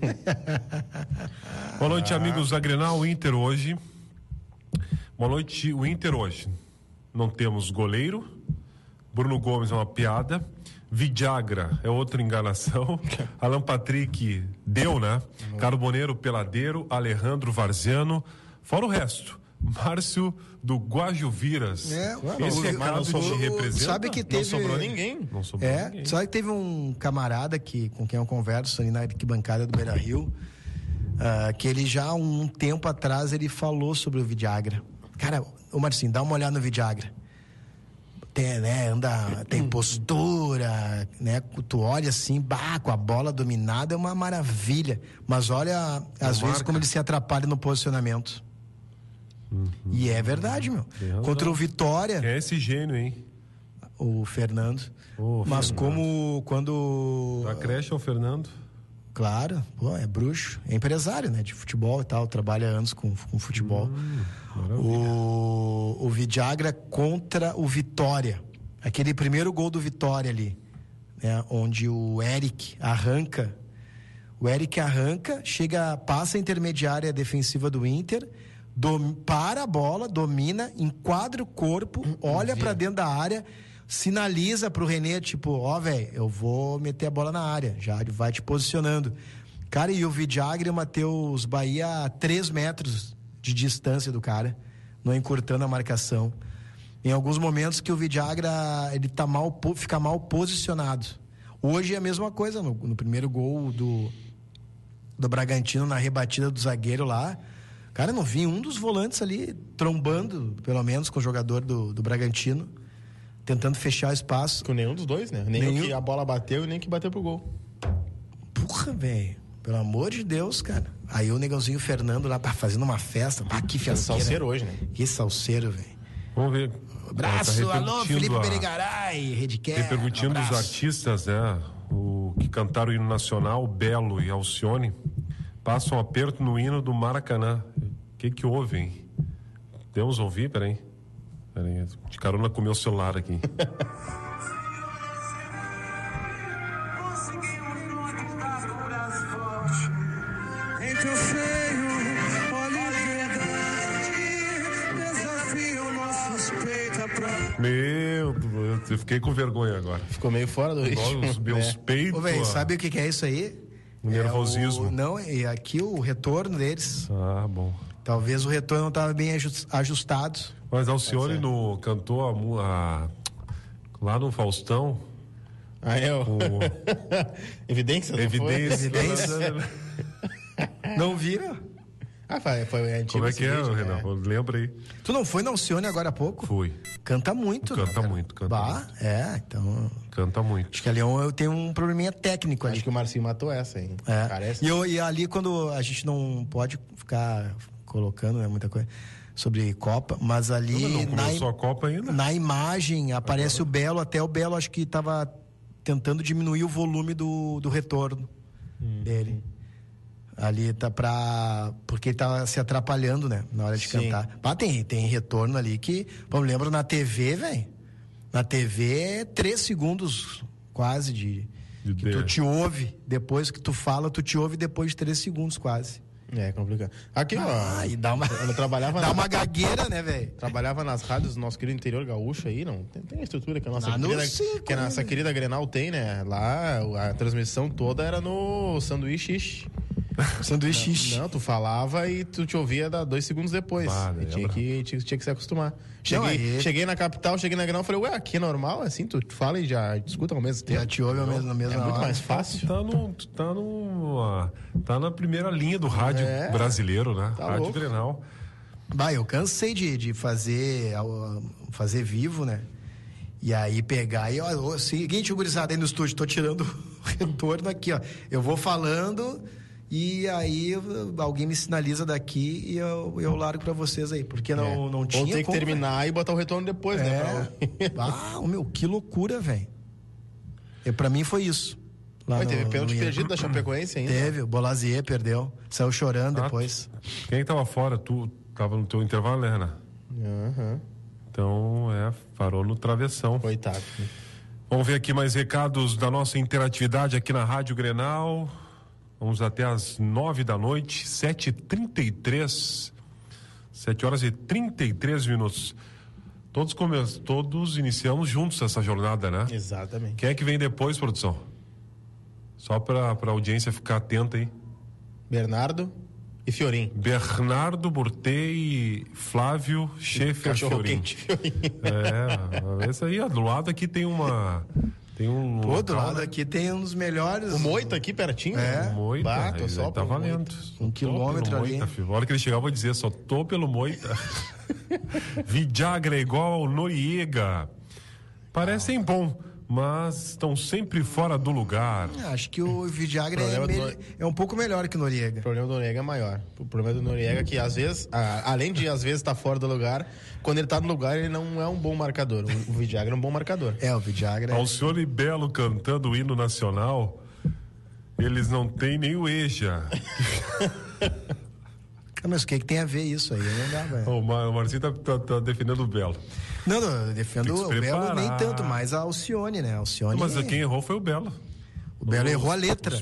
S3: Boa noite, amigos da Grenal. O Inter hoje. Boa noite, o Inter hoje. Não temos goleiro. Bruno Gomes é uma piada. Vidagra é outra enganação. Alan Patrick deu, né? Carboneiro Peladeiro, Alejandro Varziano. Fora o resto. Márcio do Guajuviras.
S1: É,
S3: Esse
S2: o-
S3: recado
S2: não sobrou-
S3: te representa?
S1: sabe que
S2: Não
S1: teve...
S2: sobrou ninguém.
S3: Não sobrou
S1: É,
S3: ninguém.
S1: sabe que teve um camarada que, com quem eu converso ali na arquibancada do Beira-Rio, ah, que ele já há um tempo atrás ele falou sobre o Vidagra. Cara, ô Marcinho, dá uma olhada no Vidagra. Tem, né, anda, tem postura, né? Tu olha assim, bah, com a bola dominada é uma maravilha. Mas olha, às vezes,
S3: marca.
S1: como ele se atrapalha no posicionamento. E é verdade, meu.
S3: Tem razão.
S1: Contra o Vitória,
S3: É esse gênio, hein?
S1: o Fernando.
S3: Ô,
S1: Mas
S3: Fernando.
S1: como quando...
S3: Da creche ao Fernando.
S1: Claro, pô, é bruxo. É empresário, né? De futebol e tal. Trabalha anos com, com futebol.
S3: Hum,
S1: o, o Vidagra contra o Vitória. Aquele primeiro gol do Vitória ali. Né? Onde o Eric arranca... O Eric arranca, chega, passa a intermediária defensiva do Inter, dom, para a bola, domina, enquadra o corpo, olha para dentro da área, sinaliza pro René, tipo, ó, oh, velho, eu vou meter a bola na área, já vai te posicionando. Cara, e o Vidagra e o Matheus Bahia a três metros de distância do cara, não encurtando a marcação. Em alguns momentos que o Vidagra, ele tá mal, fica mal posicionado. Hoje é a mesma coisa, no, no primeiro gol do... do Bragantino na rebatida do zagueiro lá, cara, não vi um dos volantes ali trombando, pelo menos com o jogador do, do Bragantino, tentando fechar o espaço.
S2: Com nenhum dos dois, né? Nem nenhum... que a bola bateu e nem que bateu pro gol.
S1: Porra, velho, pelo amor de Deus, cara. Aí o negãozinho Fernando lá, pá, fazendo uma festa, pá, que festa.
S2: Salseiro hoje, né?
S1: Que salseiro, velho.
S3: Vamos ver.
S1: Abraço,
S3: tá
S1: alô, Felipe
S3: a...
S1: Beregaray, Redcare.
S3: Repercutindo
S1: um
S3: os artistas, né? O que cantaram o hino nacional, Belo e Alcione, passam um aperto no hino do Maracanã. O que que houve, hein? Podemos ouvir? Peraí. Peraí, de carona com o meu celular aqui. Meu, eu fiquei com vergonha agora.
S2: Ficou meio fora do ritmo.
S3: Os meus
S2: é.
S3: peitos.
S1: Ô, velho, sabe o que, que é isso aí?
S3: O nervosismo.
S1: É o... Não, é aqui o retorno deles.
S3: Ah, bom.
S1: Talvez o retorno não estava bem ajustado.
S3: Mas Alcione no, cantou a, a, lá no Faustão.
S2: Ah, é o...
S3: o...
S2: Evidência? Não
S3: Evidência.
S1: Evidência. Não viram?
S2: Ah, foi, foi antigo.
S3: Como é que é,
S2: vídeo,
S3: Renan?
S2: né?
S3: Lembra aí.
S1: Tu não foi na Alcione agora há pouco?
S3: Fui.
S1: Canta muito.
S3: Canta
S1: né,
S3: muito, canta
S1: bah,
S3: muito.
S1: É, então...
S3: Canta muito.
S1: Acho que ali eu tenho um probleminha técnico ali.
S2: Acho que o Marcinho matou essa, hein?
S1: É.
S2: Parece.
S1: E, eu, e ali quando a gente não pode ficar colocando, né, muita coisa sobre Copa, mas ali
S3: Não, não começou
S1: na,
S3: a Copa ainda?
S1: na imagem aparece Agora. o Belo, até o Belo acho que estava tentando diminuir o volume do, do retorno hum. dele. Ali tá pra... Porque ele tá se atrapalhando, né? Na hora de
S2: Sim.
S1: cantar. Ah, tem, tem retorno ali que... Eu lembro na T V, velho. Na T V é três segundos quase de...
S3: de
S1: que tu te ouve. Depois que tu fala, tu te ouve depois de três segundos quase.
S2: É complicado. Aqui,
S1: ah,
S2: ó...
S1: E dá uma...
S2: Eu trabalhava
S1: dá
S2: na...
S1: uma gagueira, né, velho?
S2: Trabalhava nas rádios do nosso querido interior gaúcho aí, não? Tem, tem a estrutura que a nossa,
S1: ah,
S2: querida,
S1: cinco,
S2: que a nossa
S1: né?
S2: querida Grenal tem, né? Lá, a transmissão toda era no sanduíche.
S1: Sanduíche.
S2: Não, não, tu falava e tu te ouvia da dois segundos depois.
S3: Bah,
S2: tinha, que, tinha, tinha que se acostumar. Cheguei,
S1: Não, aí...
S2: cheguei na capital, cheguei na Grenal, falei, ué, aqui é normal, assim, tu, tu fala e já escuta ao mesmo tempo.
S1: Já te ouve ao mesmo, na mesma
S2: É muito
S1: hora.
S2: mais fácil.
S3: Tu tá, no, tu tá, no, tá na primeira linha do rádio
S2: É.
S3: brasileiro, né?
S2: Tá
S3: rádio
S2: louco.
S3: Grenal.
S1: Bah, eu cansei de, de fazer, fazer vivo, né? E aí pegar e, ó, o seguinte, gurizada, aí no estúdio, tô tirando o retorno aqui, ó. Eu vou falando e aí alguém me sinaliza daqui e eu, eu largo pra vocês aí, porque não,
S2: É.
S1: não tinha
S2: Ou tem que
S1: como,
S2: terminar
S1: véio.
S2: e botar o retorno depois,
S1: é.
S2: né? Pra...
S1: Ah, o meu, que loucura, velho. Pra mim foi isso. Lá
S2: Mas
S1: no,
S2: teve pênalti
S1: no
S2: perdido da Chapecoense ainda.
S1: Teve, o Bolazier perdeu. Saiu chorando
S3: Ah,
S1: depois.
S3: Quem que tava fora? Tu tava no teu intervalo, né, Renan?
S2: Aham.
S3: Então, é, parou no travessão.
S2: Coitado.
S3: Vamos ver aqui mais recados da nossa interatividade aqui na Rádio Grenal. Vamos até às nove da noite, sete e trinta e três. Sete horas e trinta e três minutos. Todos, come... Todos iniciamos juntos essa jornada, né?
S2: Exatamente.
S3: Quem é que vem depois, produção? Só para a audiência ficar atenta aí.
S2: Bernardo e Fiorim.
S3: Bernardo Burtei, Flávio Schaefer Fiorim. É, esse aí, ó, do lado aqui tem uma... Tem um
S1: Pô, do
S3: local,
S1: lado
S3: né?
S1: aqui tem um dos melhores...
S2: O Moita aqui pertinho?
S1: É.
S3: O Moita,
S2: Bah, tô
S3: aí
S2: só
S3: tá
S2: pelo
S3: valendo.
S2: Moita.
S3: Só
S1: Um
S3: tô
S1: quilômetro
S3: pelo
S1: ali.
S3: Moita, filho. A hora que ele chegava, eu vou dizer, só tô pelo Moita. Vidagra é igual ao Noriega. Parecem bom, mas estão sempre fora do lugar.
S1: Acho que o Vidagra é, me... é um pouco melhor que o Noriega.
S2: O problema do Noriega é maior. O problema do Noriega é que, às vezes, a, além de às vezes estar fora do lugar, quando ele está no lugar, ele não é um bom marcador. O, o Vidagra é um bom marcador.
S1: É, o Vidagra.
S3: Alcione Belo cantando o hino nacional, eles não têm nem o EJA.
S1: Mas o que, que tem a ver isso aí? Não dá, velho.
S3: O, Mar, o Marcinho tá, tá, tá defendendo o Belo.
S1: Não, não, eu defendo o Belo nem tanto, mas a Alcione, né? A Alcione.
S3: Mas quem errou foi o Belo.
S1: O Belo os, errou a letra.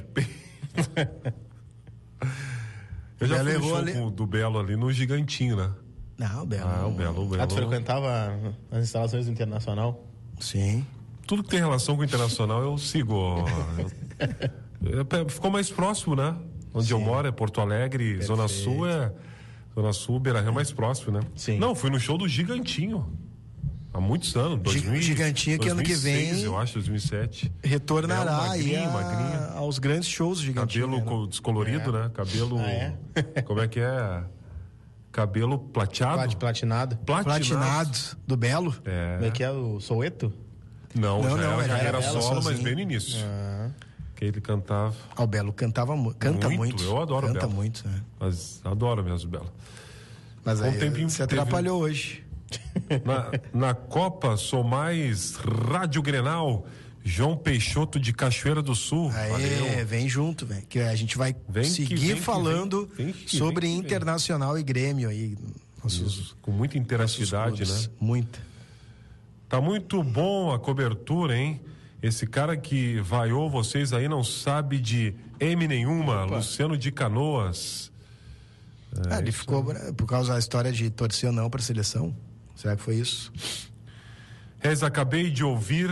S3: Eu já fui no show le... com, do Belo ali no Gigantinho, né?
S1: Não, o Belo.
S3: Ah, o Belo, o Belo.
S2: Ah, tu frequentava as instalações do Internacional?
S1: Sim.
S3: Tudo que tem relação com o Internacional eu sigo. eu, ficou mais próximo, né? Onde Sim. eu moro é Porto Alegre, Perfeito. Zona Sul é... Zona Sul, Beira-Rio é mais próximo, né?
S2: Sim.
S3: Não, fui no show do Gigantinho. Há muitos anos. dois mil,
S1: Gigantinho que ano que vem...
S3: eu acho, dois mil e sete.
S1: Retornará
S3: é, magrinho,
S1: a...
S3: magrinho.
S1: aos grandes shows do Gigantinho.
S3: Cabelo né? descolorido, é. né? Cabelo...
S2: Ah, é?
S3: Como é que é? Cabelo plateado?
S2: Plat, platinado.
S1: platinado. Platinado. Do Belo.
S3: É.
S2: Como é que é? O Soweto?
S3: Não,
S1: não,
S3: já,
S1: não,
S3: era, já era,
S1: era
S3: solo,
S1: sozinho.
S3: mas bem no início.
S2: Ah.
S3: Que ele cantava.
S1: Ah, o Belo cantava mu canta muito.
S3: muito. Eu adoro
S1: canta
S3: o Belo.
S1: Canta muito, né?
S3: Mas adoro mesmo o Belo.
S1: Mas aí um você atrapalhou teve... hoje.
S3: Na, na Copa, sou mais Rádio Grenal, João Peixoto de Cachoeira do Sul.
S1: Aê,
S3: Valeu.
S1: Vem junto, velho. Que a gente vai
S3: vem
S1: seguir
S3: que vem,
S1: falando
S3: que vem, que
S1: sobre
S3: vem, que
S1: Internacional e Grêmio aí.
S3: Nossos, com muita interatividade, né?
S1: Muita.
S3: Tá muito bom a cobertura, hein? Esse cara que vaiou vocês aí não sabe de M nenhuma, Opa. Luciano de Canoas.
S1: É, ah, ele ficou por causa da história de torcer ou não para a seleção. Será que foi isso?
S3: Rez, acabei de ouvir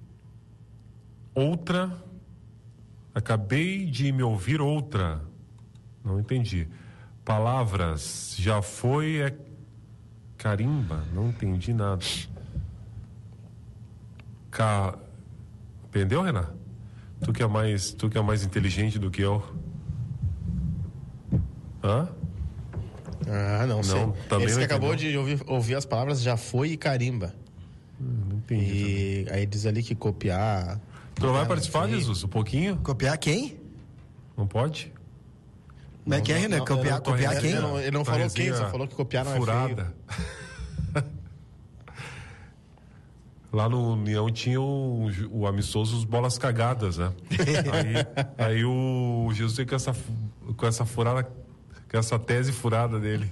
S3: outra. Acabei de me ouvir outra. Não entendi. Palavras. Já foi é carimba. Não entendi nada. Ca... Entendeu, Renan? Tu que é mais, tu que é mais inteligente do que eu. Hã?
S2: Ah, não, não sei.
S3: Também
S2: Esse
S3: não
S2: que acabou
S3: entendeu?
S2: de ouvir, ouvir as palavras já foi e carimba.
S3: Hum, não entendi.
S2: E
S3: também.
S2: aí diz ali que copiar.
S3: Tu não vai participar, Jesus? Um pouquinho?
S1: Copiar quem?
S3: Não pode?
S1: Como é que é, Renan? Copiar, copiar quem?
S2: Ele não, ele não falou quem, só falou que copiar não
S3: furada.
S2: é feio.
S3: Lá no União tinha o, o amistoso os bolas cagadas, né? aí, aí o Jesus veio com essa, com essa furada, com essa tese furada dele.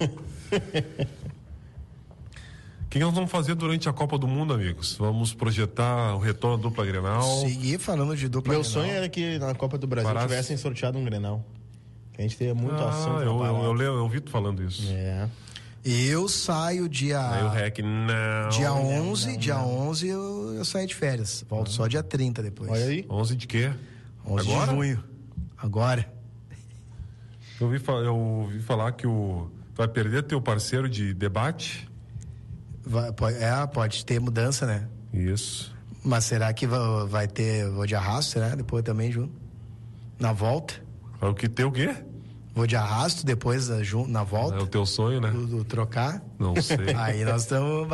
S3: O que nós vamos fazer durante a Copa do Mundo, amigos? Vamos projetar o retorno da dupla Grenal.
S1: Seguir falando de dupla
S2: Meu
S1: Grenal.
S2: sonho era que na Copa do Brasil
S3: Parece...
S2: tivessem sorteado um Grenal. Que a gente teria muito
S3: ah,
S2: assunto.
S3: Eu, eu, eu, eu ouvi tu falando isso.
S2: É.
S1: Eu saio dia...
S3: Aí o REC, não.
S1: Dia
S3: não,
S1: onze,
S3: não,
S1: dia
S3: não.
S1: onze eu, eu saio de férias. Volto ah. só dia trinta depois.
S2: Olha aí.
S3: onze de quê?
S1: onze
S3: Agora?
S1: de junho. Agora.
S3: Eu ouvi, eu ouvi falar que o... Tu vai perder teu parceiro de debate?
S1: Vai, pode, é, pode ter mudança, né?
S3: Isso.
S1: Mas será que vai, vai ter vou de arrasto, será? Depois também junto? Na volta?
S3: Vai o que ter o quê?
S1: Vou de arrasto depois na volta.
S3: É o teu sonho, né?
S1: Do, do trocar.
S3: Não sei.
S1: Aí nós estamos...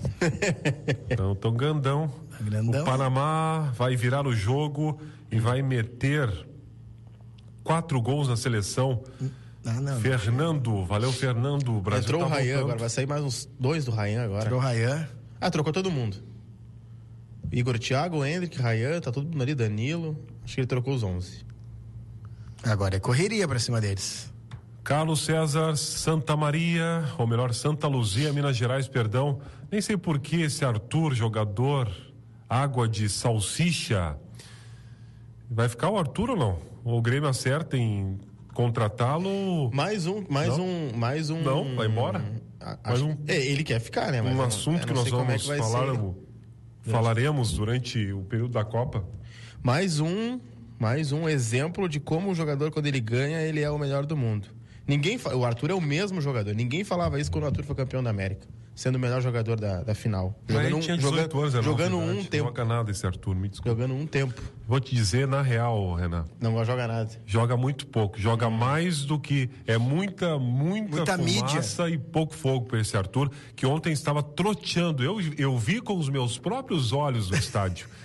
S3: Então, tão grandão.
S1: grandão.
S3: O Panamá vai virar o jogo e vai meter quatro gols na seleção.
S1: Ah, não,
S3: Fernando, não. Valeu, Fernando. O Brasil
S2: Entrou
S3: tá
S2: o Ryan
S3: voltando.
S2: agora, vai sair mais uns dois do Ryan agora.
S1: Entrou o Ryan.
S2: Ah, trocou todo mundo. Igor Thiago, Hendrick, Ryan, tá todo mundo ali, Danilo. Acho que ele trocou os onze.
S1: Agora é correria pra cima deles.
S3: Carlos César, Santa Maria, ou melhor, Santa Luzia, Minas Gerais, perdão. Nem sei por que esse Arthur, jogador, água de salsicha. Vai ficar o Arthur ou não? Ou o Grêmio acerta em contratá-lo?
S2: Mais um, mais
S3: não?
S2: um, mais um.
S3: Não, vai embora?
S2: A,
S3: Mais um,
S2: é, ele quer ficar, né? Mas
S3: um
S2: não,
S3: assunto que nós vamos
S2: é que
S3: falar,
S2: ser.
S3: falaremos durante o período da Copa.
S2: Mais um, mais um exemplo de como o jogador, quando ele ganha, ele é o melhor do mundo. Ninguém, o Arthur é o mesmo jogador. Ninguém falava isso quando o Arthur foi campeão da América, sendo o melhor jogador da, da final.
S3: Jogando, um,
S2: tinha
S3: jogando, anos,
S2: jogando um tempo.
S3: Não joga nada esse Arthur, me desculpa.
S2: Jogando um tempo.
S3: Vou te dizer na real, Renan.
S2: Não joga nada.
S3: Joga muito pouco. Joga mais do que... É muita, muita,
S1: muita
S3: fumaça
S1: mídia.
S3: E pouco fogo para esse Arthur, que ontem estava troteando. Eu, eu vi com os meus próprios olhos no estádio.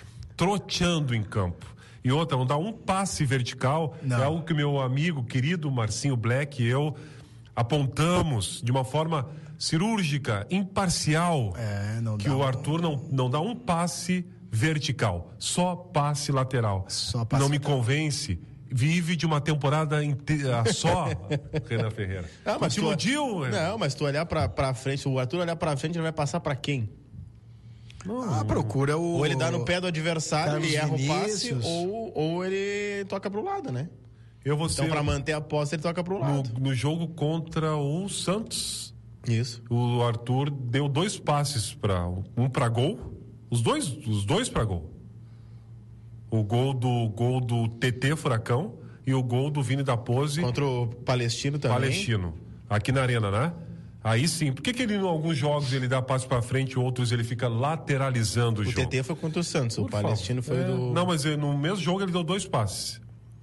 S3: troteando em campo. E outra, não dá um passe vertical.
S1: Não.
S3: É algo que meu amigo querido Marcinho Black e eu apontamos de uma forma cirúrgica, imparcial,
S1: É, não
S3: que
S1: dá
S3: o
S1: um-
S3: Arthur não, não dá um passe vertical, só passe lateral.
S1: Só passe
S3: não me
S1: lateral.
S3: convence. Vive de uma temporada inteira só, Renan Ferreira.
S2: Ah, mas
S3: tu te
S2: tu-
S3: iludiu, Renan?
S2: Não, mas tu olhar pra, pra frente, o Arthur olhar pra frente, ele vai passar pra quem?
S1: Ah, procura o...
S2: Ou ele dá no pé do adversário
S1: Carlos
S2: e erra o passe,
S1: Vinícius.
S2: ou, ou ele toca pro lado, né?
S3: Eu vou
S2: Então,
S3: ser
S2: pra manter a posse, ele toca pro
S3: no,
S2: lado.
S3: no jogo contra o Santos.
S2: Isso.
S3: O Arthur deu dois passes para um para gol, os dois, os dois para gol. O gol do gol do T T Furacão e o gol do Vini da Pose
S2: Contra o Palestino também.
S3: Palestino, aqui na arena, né? Aí sim. Por que que ele em alguns jogos ele dá passe para frente, outros ele fica lateralizando o,
S2: O
S3: jogo?
S2: T T foi contra o Santos, o
S3: Por
S2: Palestino
S3: favor.
S2: foi
S3: É,
S2: do...
S3: Não, mas eh, no mesmo jogo ele deu dois passes.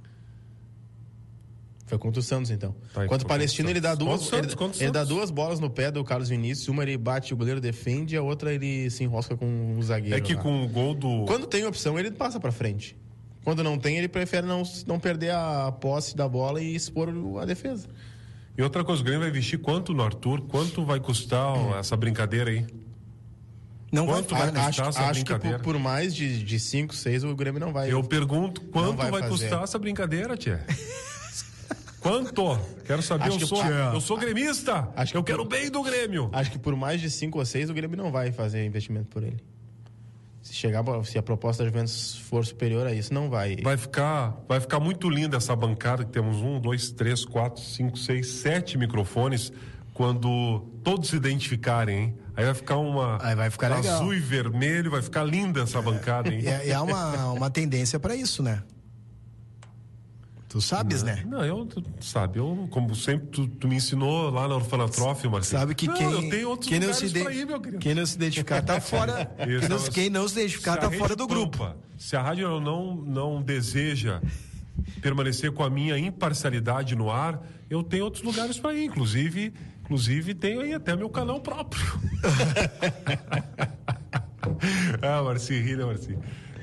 S2: Foi contra o Santos, então.
S3: Tá,
S2: Contra
S3: foi
S2: o Palestino,
S3: contra o
S2: ele dá
S3: Santos.
S2: duas.
S3: Contra o Santos,
S2: ele,
S3: contra o
S2: ele dá
S3: Santos.
S2: duas bolas no pé do Carlos Vinícius. Uma ele bate, o goleiro defende, a outra ele se enrosca com o zagueiro.
S3: É que
S2: lá.
S3: com o gol do
S2: Quando tem opção, ele passa pra frente. Quando não tem, ele prefere não, não perder a posse da bola e expor o- a defesa.
S3: E outra coisa, o Grêmio vai investir quanto no Arthur? Quanto vai custar ó, essa brincadeira aí?
S1: Não vai
S3: Quanto vai
S1: parar, né?
S3: custar
S2: Acho,
S3: essa
S2: acho que
S3: brincadeira?
S2: por, por mais de cinco, seis, o Grêmio não vai.
S3: Eu pergunto quanto
S2: vai
S3: vai,
S2: fazer.
S3: custar essa brincadeira, tia? Quanto? Quero saber,
S2: Acho
S3: eu
S2: que-
S3: sou,
S2: Tchê.
S3: eu sou gremista.
S2: Acho que
S3: eu
S2: por-
S3: quero o bem do Grêmio.
S2: Acho que por mais de cinco ou seis, o Grêmio não vai fazer investimento por ele. Se chegar, se a proposta da Juventus for superior a isso, não vai.
S3: Vai ficar, vai ficar muito linda essa bancada que temos um, dois, três, quatro, cinco, seis, sete microfones quando todos se identificarem, hein? Aí vai ficar uma
S1: Aí vai ficar legal.
S3: azul e vermelho, vai ficar linda essa bancada, hein?
S1: E é, e é uma, uma tendência pra isso, né? Tu sabes, né?
S3: Não, eu, tu sabe, eu, como sempre, tu, tu me ensinou lá na Orfanatrófia, Marcelo.
S1: Sabe que
S3: não,
S1: quem,
S3: eu tenho outros
S1: quem, não
S3: lugares
S1: se
S3: pra
S1: ide-
S3: ir, meu querido.
S1: quem não se identificar tá fora. Quem não,
S3: Isso,
S1: quem não se identificar
S3: Se a
S1: tá
S3: Rede
S1: fora do grupo.
S3: Pampa, se a rádio não, não deseja permanecer com a minha imparcialidade no ar, eu tenho outros lugares para ir. Inclusive, inclusive, tenho aí até meu canal próprio. Ah, Marci, ri, né, Marci?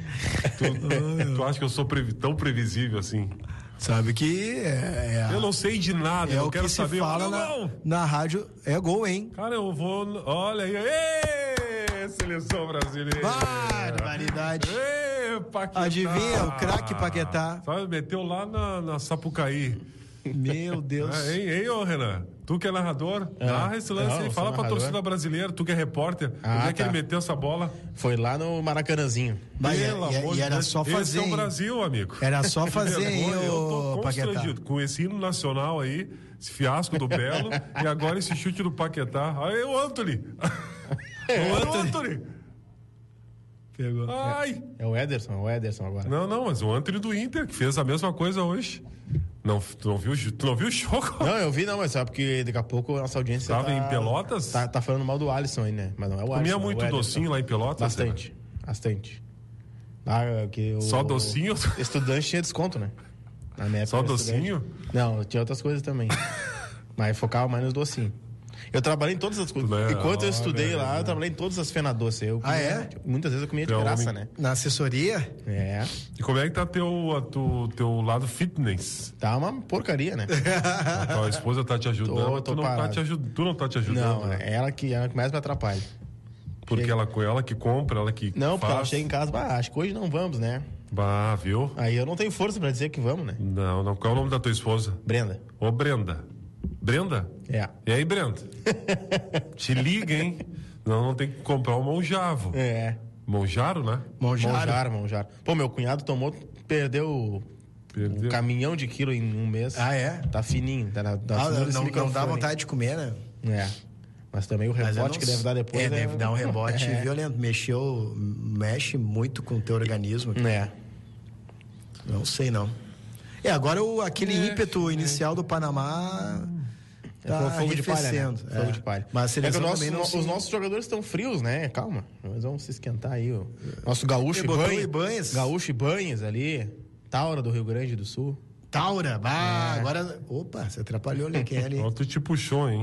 S3: Tu, tu acha que eu sou previ- tão previsível assim?
S1: Sabe que é, é,
S3: Eu não sei de nada,
S1: é
S3: eu
S1: o
S3: quero
S1: que se
S3: saber.
S1: fala
S3: Olha o
S1: na,
S3: gol!
S1: na rádio. É gol, hein?
S3: Cara, eu vou. Olha aí. Ê, seleção brasileira.
S1: Barbaridade.
S3: Ê, Paquetá.
S1: Adivinha, o craque Paquetá.
S3: Sabe, meteu lá na, na Sapucaí.
S1: Meu Deus.
S3: É, hein, hein, ô Renan? Tu que é narrador, narra esse lance
S2: Não,
S3: aí.
S2: eu
S3: Fala
S2: sou
S3: pra
S2: narrador.
S3: torcida brasileira, tu que é repórter.
S2: Ah,
S3: onde é que
S2: tá.
S3: ele meteu essa bola?
S2: Foi lá no Maracanãzinho.
S1: Mas,
S3: Pelo
S1: e,
S3: amor
S1: e
S3: de
S1: era
S3: Deus.
S1: só fazer.
S3: Esse é o
S1: hein?
S3: Brasil, amigo.
S1: Era só
S3: Que
S1: fazer, hein,
S3: vergonha, eu
S1: ô
S3: tô
S1: Paquetá.
S3: constrangido com esse hino nacional aí, esse fiasco do Belo, e agora esse chute do Paquetá. Aí o Anthony.
S2: É,
S3: o
S2: Anthony.
S3: Anthony.
S1: Pegou.
S3: Ai.
S2: É o Ederson, é o Ederson agora.
S3: Não, não, mas o Anthony do Inter, que fez a mesma coisa hoje. Não, tu não viu, tu não viu o jogo?
S2: Não, eu vi não, mas sabe porque daqui a pouco a nossa audiência
S3: Tava
S2: tá,
S3: em Pelotas?
S2: Tá, tá falando mal do Alisson aí, né? Mas não é o Alisson.
S3: Comia
S2: é o
S3: muito
S2: Ederson.
S3: docinho lá em Pelotas?
S2: Bastante, bastante. Ah, que o,
S3: Só docinho?
S2: O estudante tinha desconto, né? Na minha época
S3: Só
S2: era
S3: docinho?
S2: estudante. Não, tinha outras coisas também. Mas focava mais nos docinhos. Eu trabalhei em todas as coisas.
S3: Né?
S2: Enquanto eu estudei
S3: Olha,
S2: lá,
S3: né?
S2: eu trabalhei em todas as fenadoces. Eu
S1: Ah,
S2: comia-
S1: é?
S2: Muitas vezes eu comia de
S3: É um
S2: graça,
S3: homem-
S2: né?
S1: Na assessoria?
S2: É.
S3: E como é que tá teu, a tu, teu lado fitness?
S2: Tá uma porcaria, né?
S3: A tua esposa tá te ajudando,
S2: Tô-
S3: mas
S2: tô
S3: tu, não tá
S2: parado.
S3: te ajud... tu não tá te ajudando,
S2: Não,
S3: né?
S2: é ela que, ela que mais me atrapalha.
S3: Porque
S2: chega-
S3: ela, ela que compra, ela que
S2: Não, porque
S3: faz.
S2: ela chega em casa, bah, acho que hoje não vamos, né?
S3: Bah, viu?
S2: Aí eu não tenho força pra dizer que vamos, né?
S3: Não, não. Qual é o nome da tua esposa?
S2: Brenda.
S3: Ô, Brenda. Brenda?
S2: É.
S3: E aí, Brenda? Te liga, hein? Não, não tem que comprar um monjavo.
S2: É.
S3: Monjaro, né?
S1: Monjaro.
S2: Monjar, monjar. Pô, meu cunhado tomou, perdeu
S3: Perdeu.
S2: um caminhão de quilo em um mês.
S1: Ah, é?
S2: Tá fininho, tá na, na
S1: Ah,
S2: finura
S1: não,
S2: desse
S1: não, não dá
S2: microfone.
S1: vontade de comer, né?
S2: É. Mas também o
S1: Mas eu
S2: rebote
S1: não
S2: que deve dar depois.
S1: É, deve dar um rebote
S2: É.
S1: violento. Mexeu, mexe muito com o teu organismo.
S2: É.
S1: Não sei, não. É, agora o, aquele
S3: É,
S1: ímpeto inicial do Panamá tá
S2: Foi fogo de palha, né?
S1: arrefecendo.
S2: Fogo
S1: É.
S2: de palha.
S1: Mas a
S2: É que
S1: seleção
S2: o nosso-
S1: também não se...
S2: os nossos jogadores estão frios, né? Calma. Nós vamos se esquentar aí. O nosso gaúcho
S1: Ele botou
S2: Ibanhes.
S1: Ibanhes.
S2: Gaúcho Ibanhes ali. Taura do Rio Grande do Sul.
S1: Taura, bah,
S2: É.
S1: agora... Opa, você atrapalhou, né? Quem é ali?
S3: Ó, tu te puxou, hein?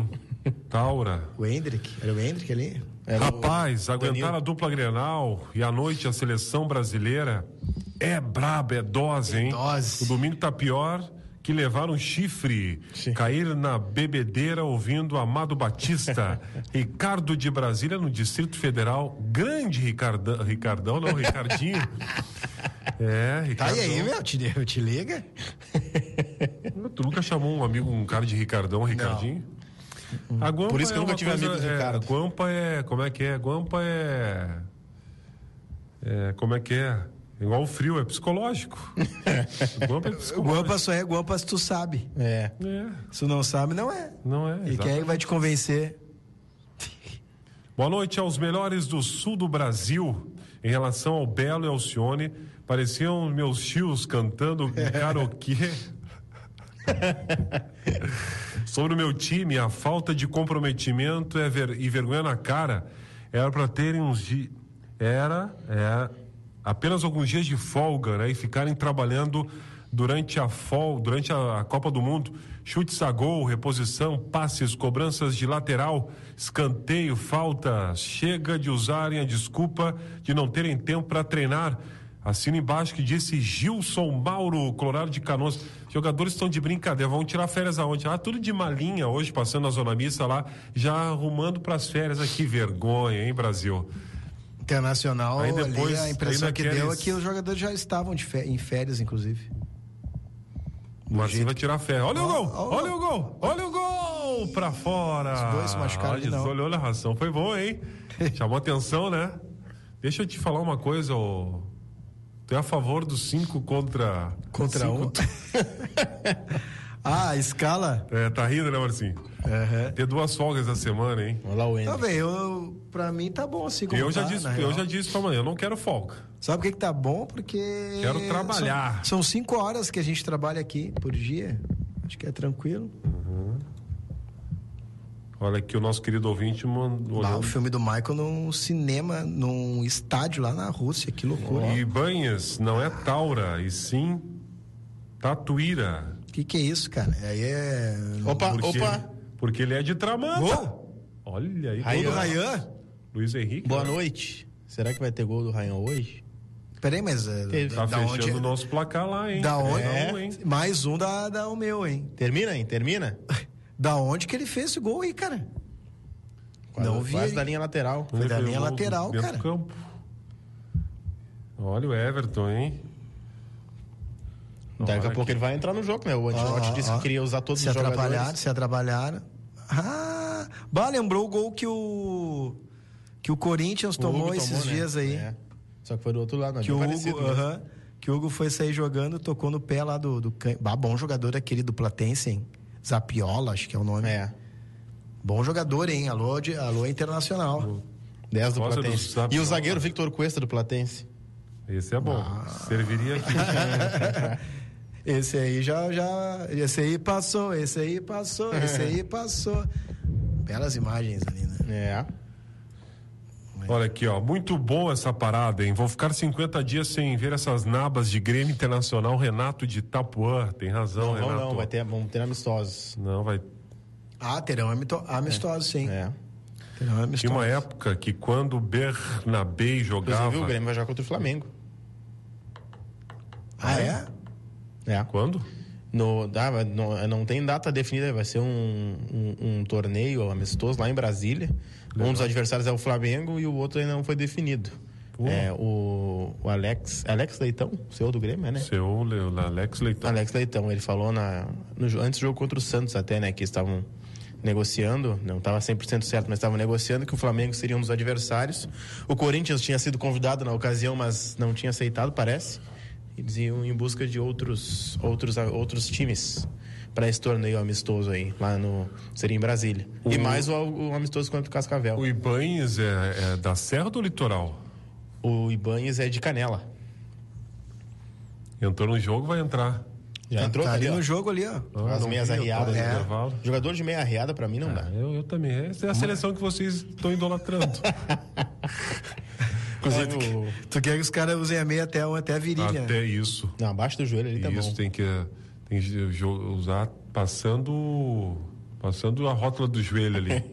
S3: Taura.
S1: O Hendrick, era o Hendrick ali?
S2: Era
S3: Rapaz,
S2: o
S3: aguentar
S2: Danilo.
S3: a dupla Grenal e à noite a seleção brasileira é braba, é dose, hein?
S1: dose.
S3: O domingo tá pior que levar um chifre,
S2: Sim.
S3: cair na bebedeira ouvindo Amado Batista, Ricardo de Brasília no Distrito Federal, grande Ricardão, Ricardão não, Ricardinho. É,
S1: Tá
S3: Ricardão.
S1: aí, meu, te, te liga?
S3: Tu nunca chamou um amigo, um cara de Ricardão, Ricardinho? A Guampa
S2: Por isso que
S3: é
S2: eu nunca
S3: uma
S2: tive
S3: coisa,
S2: amigos
S3: é,
S2: Ricardo.
S3: Guampa é, como é que é? Guampa é, é, como é que é? Igual o frio, é psicológico. Guampa é
S1: O
S3: psicológico.
S1: Guampa só é Guampa se tu sabe.
S2: É.
S3: É,
S1: Se tu não sabe, não é.
S3: não é?
S1: E quem é que
S3: exatamente.
S1: vai te convencer?
S3: Boa noite aos melhores do sul do Brasil. Em relação ao Belo e Alcione, pareciam meus tios cantando karaokê. Sobre o meu time, a falta de comprometimento é ver- e vergonha na cara era para terem uns dias. Era, é, apenas alguns dias de folga, né? E ficarem trabalhando durante a fol, durante a, a Copa do Mundo. Chutes a gol, reposição, passes, cobranças de lateral, escanteio, falta. Chega de usarem a desculpa de não terem tempo para treinar. Assina embaixo que disse Gilson Mauro, Colorado de Canoas. Jogadores estão de brincadeira, vão tirar férias aonde? Ah, tudo de malinha hoje, passando na Zona Mista lá, já arrumando para as férias aqui. Vergonha, hein, Brasil?
S1: Internacional,
S3: Aí depois,
S1: ali, a impressão
S3: aí
S1: que
S3: naqueles-
S1: deu é que os jogadores já estavam de fé- em férias, inclusive.
S3: O Marcinho vai tirar férias. Olha o
S1: Ó,
S3: gol!
S1: ó,
S3: Olha o gol! Olha o gol! Pra fora!
S1: Os dois se machucaram de
S3: Olha,
S1: novo.
S3: olhou a ração, foi bom, hein? Chamou atenção, né? Deixa eu te falar uma coisa, ô. Tu é a favor dos cinco contra...
S1: Contra
S3: cinco...
S1: um. Ah, a escala?
S3: É, tá rindo, né, Marcinho?
S1: Aham.
S3: Ter duas folgas na semana, hein?
S2: Olha lá o
S1: Tá
S2: Ender.
S1: bem, eu, pra mim tá bom assim como
S3: Eu já
S1: tá,
S3: disse,
S1: na
S3: eu
S1: real.
S3: já disse pra amanhã, eu não quero folga.
S1: Sabe por que, que tá bom? Porque...
S3: Quero trabalhar.
S1: São, são cinco horas que a gente trabalha aqui por dia. Acho que é tranquilo.
S3: Olha aqui o nosso querido ouvinte mandou.
S1: Lá, o filme do Michael num cinema, num estádio lá na Rússia. Que loucura.
S3: E Banhas não é Taura, e sim Tatuíra.
S1: O que, que é isso, cara? Aí é...
S2: Opa,
S3: Porque,
S2: opa.
S3: porque ele é de Tramanta.
S1: Gol?
S3: Olha aí,
S2: Rayan.
S3: gol
S1: Do
S3: do
S1: Rayan?
S3: Luiz Henrique.
S2: Boa
S3: né?
S2: noite. Será que vai ter gol do Rayan hoje?
S1: Peraí, mas... é,
S2: Teve.
S3: Tá
S1: da
S3: fechando
S1: onde...
S3: o nosso placar lá, hein?
S1: Da onde?
S3: É. Não, hein?
S1: Mais um da, da o meu, hein?
S2: Termina, hein? Termina?
S1: Da onde que ele fez esse gol aí, cara?
S2: Quase,
S1: Não vi
S2: quase
S1: aí.
S2: da linha lateral.
S1: Foi da
S3: Ele
S1: linha
S3: pegou
S1: lateral,
S3: dentro
S1: cara.
S3: do campo. Olha o Everton, hein?
S2: Daqui
S3: Olha
S2: a pouco ele vai entrar no jogo, né? O Ancelotti
S1: Ó, ó,
S2: disse
S1: ó.
S2: que queria usar todos
S1: Se
S2: os
S1: atrapalharam,
S2: jogadores.
S1: se atrapalharam. Ah, bah, lembrou o gol que o que o Corinthians
S2: O
S1: tomou
S2: Hugo
S1: esses
S2: tomou, né?
S1: dias aí.
S2: É. Só que foi do outro lado, não é
S1: Que o
S2: bem
S1: Hugo,
S2: parecido, né?
S1: aham, que o Hugo foi sair jogando, tocou no pé lá do, do can... bah, bom jogador aquele do Platense, hein? Zapiola, acho que é o nome.
S2: É.
S1: Bom jogador, hein? Alô, de, alô Internacional.
S2: dez do
S3: Rosa do
S2: Platense.
S3: Sapiola.
S2: E o zagueiro Victor Cuesta do Platense.
S3: Esse é bom.
S1: Ah.
S3: Serviria aqui.
S1: Esse aí já, já. Esse aí passou, esse aí passou, esse aí passou. Belas imagens ali, né?
S2: É.
S3: Olha aqui, ó. Muito bom essa parada, hein? Vou ficar cinquenta dias sem ver essas nabas de Grêmio Internacional. Renato de Itapuã. Tem razão,
S2: Não, não,
S3: Renato.
S2: não. Vai ter, vamos ter amistosos.
S3: Não, vai.
S1: Ah, terão amito- amistosos, sim.
S2: É.
S1: Terão
S3: Tinha
S1: amistosos.
S3: uma época que quando o Bernabé jogava.
S2: Inclusive, o Grêmio vai jogar contra o Flamengo.
S1: Ah, é?
S2: É.
S3: Quando?
S2: No, ah, vai- não, não tem data definida, vai ser um, um, um torneio amistoso lá em Brasília. Um dos adversários é o Flamengo e o outro ainda não foi definido.
S3: Pô.
S2: É o, o Alex. Alex Leitão, o senhor do Grêmio, é, né?
S3: Seu Le- Alex Leitão.
S2: Alex Leitão, ele falou na, no, jo- antes do jogo contra o Santos até, né? Que estavam negociando, não estava cem por cento certo, mas estavam negociando que o Flamengo seria um dos adversários. O Corinthians tinha sido convidado na ocasião, mas não tinha aceitado, parece. Eles iam em busca de outros, outros, outros times para esse torneio amistoso aí, lá no... Seria em Brasília. E
S3: O-
S2: mais o, o amistoso contra o Cascavel.
S3: O Ibanez é, é da Serra ou do Litoral?
S2: O Ibanez é de Canela.
S3: Entrou no jogo, vai entrar.
S2: Já
S1: Tá,
S2: entrou
S1: tá
S2: tá
S1: ali
S2: ali, ó.
S1: no jogo ali, ó.
S3: Ah,
S2: As
S3: não
S2: meias
S3: vi,
S2: arriadas.
S3: eu tô no
S1: É.
S3: intervalo.
S2: Jogador de meia arriada, pra mim, não dá.
S3: Ah, eu, eu também. Essa é a seleção que vocês estão idolatrando.
S2: Inclusive, o...
S1: Tu quer que os caras usem a meia até, até a virilha.
S3: Até isso.
S2: Não, abaixo do joelho ali tá
S3: isso
S2: bom.
S3: tem que, tem que jo- usar passando. Passando a rótula do joelho ali.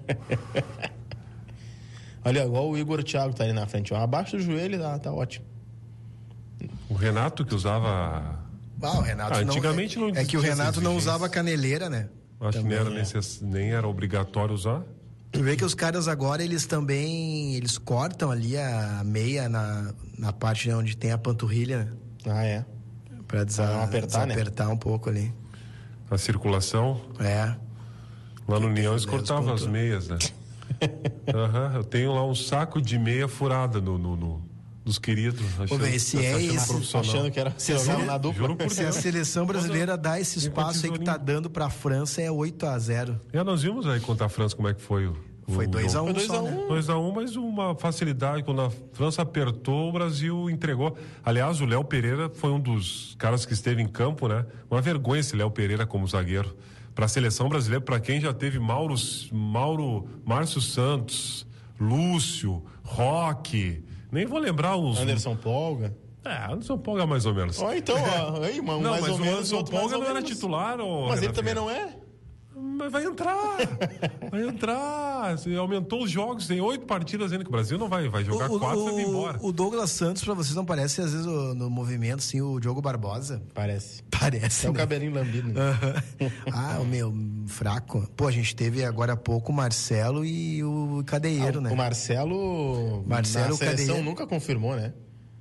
S2: Olha, igual o Igor Thiago tá ali na frente. Ó, abaixo do joelho, tá, tá ótimo.
S3: O Renato que usava...
S1: Ah, o Renato
S3: Ah,
S1: não,
S3: antigamente não
S1: é, é que o
S3: existia
S1: Renato
S3: essa
S1: não
S3: exigência.
S1: usava caneleira, né?
S3: Acho que nem
S1: Também,
S3: era,
S1: é.
S3: necess... nem era obrigatório usar.
S1: Tu vê que os caras agora, eles também, eles cortam ali a meia na, na parte onde tem a panturrilha, né?
S2: Ah, é.
S1: Pra desa-
S2: Pra não apertar, né?
S1: desapertar um pouco ali.
S3: A circulação.
S1: É.
S3: Lá no União eles
S1: Deus
S3: cortavam as
S1: contou.
S3: meias, né? Aham, eu tenho lá um saco de meia furada no, no, no- dos queridos. Achando,
S1: velho, se é
S3: achando
S1: esse-
S3: profissional.
S2: Achando que era
S1: Se
S2: jogava
S1: a-
S2: na dupla.
S3: Juro por
S1: Se a
S3: Deus.
S1: seleção brasileira dá esse
S3: Vem com
S1: espaço aí que tá
S3: tesourinho.
S1: dando pra França, é oito a zero.
S3: É, nós vimos aí contra a França como é que foi o.
S1: Foi dois a um
S2: dois
S1: só,
S2: a um.
S1: né?
S3: dois a um, mas uma facilidade. Quando a França apertou, o Brasil entregou. Aliás, o Léo Pereira foi um dos caras que esteve em campo, né? Uma vergonha esse Léo Pereira como zagueiro. Para a seleção brasileira, para quem já teve Mauro, Mauro, Márcio Santos, Lúcio, Roque, nem vou lembrar os.
S2: Anderson Polga.
S3: É, Anderson Polga mais ou menos.
S2: Ó, então, ó, aí, mano,
S3: Não,
S2: mais
S3: mas
S2: ou
S3: o
S2: menos.
S3: Anderson
S2: outro mais
S3: Polga
S2: ou
S3: não era
S2: menos.
S3: titular, ô,
S2: Mas ele
S3: Renatinho?
S2: também não é?
S3: Mas vai entrar. Vai entrar. Você aumentou os jogos, tem oito partidas ainda que o Brasil não vai, vai jogar
S1: O-
S3: quatro
S1: o,
S3: e vai vir embora.
S1: o Douglas Santos, pra vocês, não parece, às vezes, o- no movimento, assim, o Diogo Barbosa?
S2: Parece.
S1: Parece,
S2: É o
S1: né?
S2: cabelinho lambido. Né?
S1: Aham. Ah, o meu, fraco. Pô, a gente teve agora há pouco o Marcelo e o Cadeiro,
S2: Ah,
S1: né?
S2: O Marcelo.
S1: Marcelo
S2: na seleção
S1: Cadeiro.
S2: nunca confirmou, né?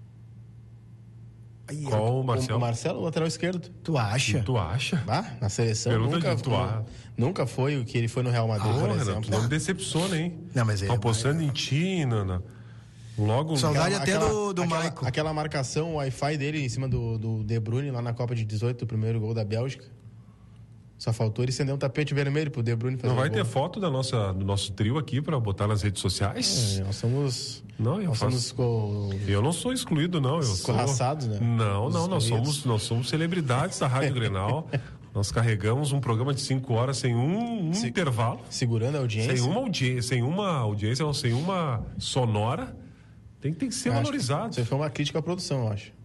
S1: Aí,
S3: Qual o
S2: O,
S3: Marcelo?
S2: o Marcelo, lateral esquerdo.
S1: Tu acha?
S3: Tu acha?
S2: Ah, na seleção
S3: Pergunta
S2: nunca,
S3: de tua.
S2: nunca foi o que ele foi no Real Madrid,
S3: Ah,
S2: por
S3: Renato,
S2: exemplo.
S3: não me decepciona, hein?
S1: Não, mas é-
S3: Tô apostando em ti, Nana. Logo.
S1: Saudade até do, do
S2: aquela,
S1: Maicon.
S2: aquela marcação Wi-Fi dele em cima do, do De Bruyne lá na Copa de dezoito, o primeiro gol da Bélgica. Só faltou ele acender um tapete vermelho pro De Bruyne fazer
S3: Não vai
S2: o
S3: ter
S2: gol.
S3: foto da nossa, do nosso trio aqui pra botar nas redes sociais?
S2: É, nós somos.
S3: Não, eu
S2: nós
S3: faço-
S2: somos co-
S3: Eu não sou excluído, não. Eu sou...
S2: Escorraçados, né?
S3: Não, não, nós
S2: Excluídos.
S3: somos, nós somos celebridades da Rádio Grenal. Nós carregamos um programa de cinco horas sem um, um
S2: Se-
S3: intervalo.
S2: segurando a audiência.
S3: Sem uma audiência, sem uma audiência, não, sem uma sonora. Tem, tem que ser
S2: Eu acho que
S3: valorizado.
S2: Isso foi uma crítica à produção, eu acho.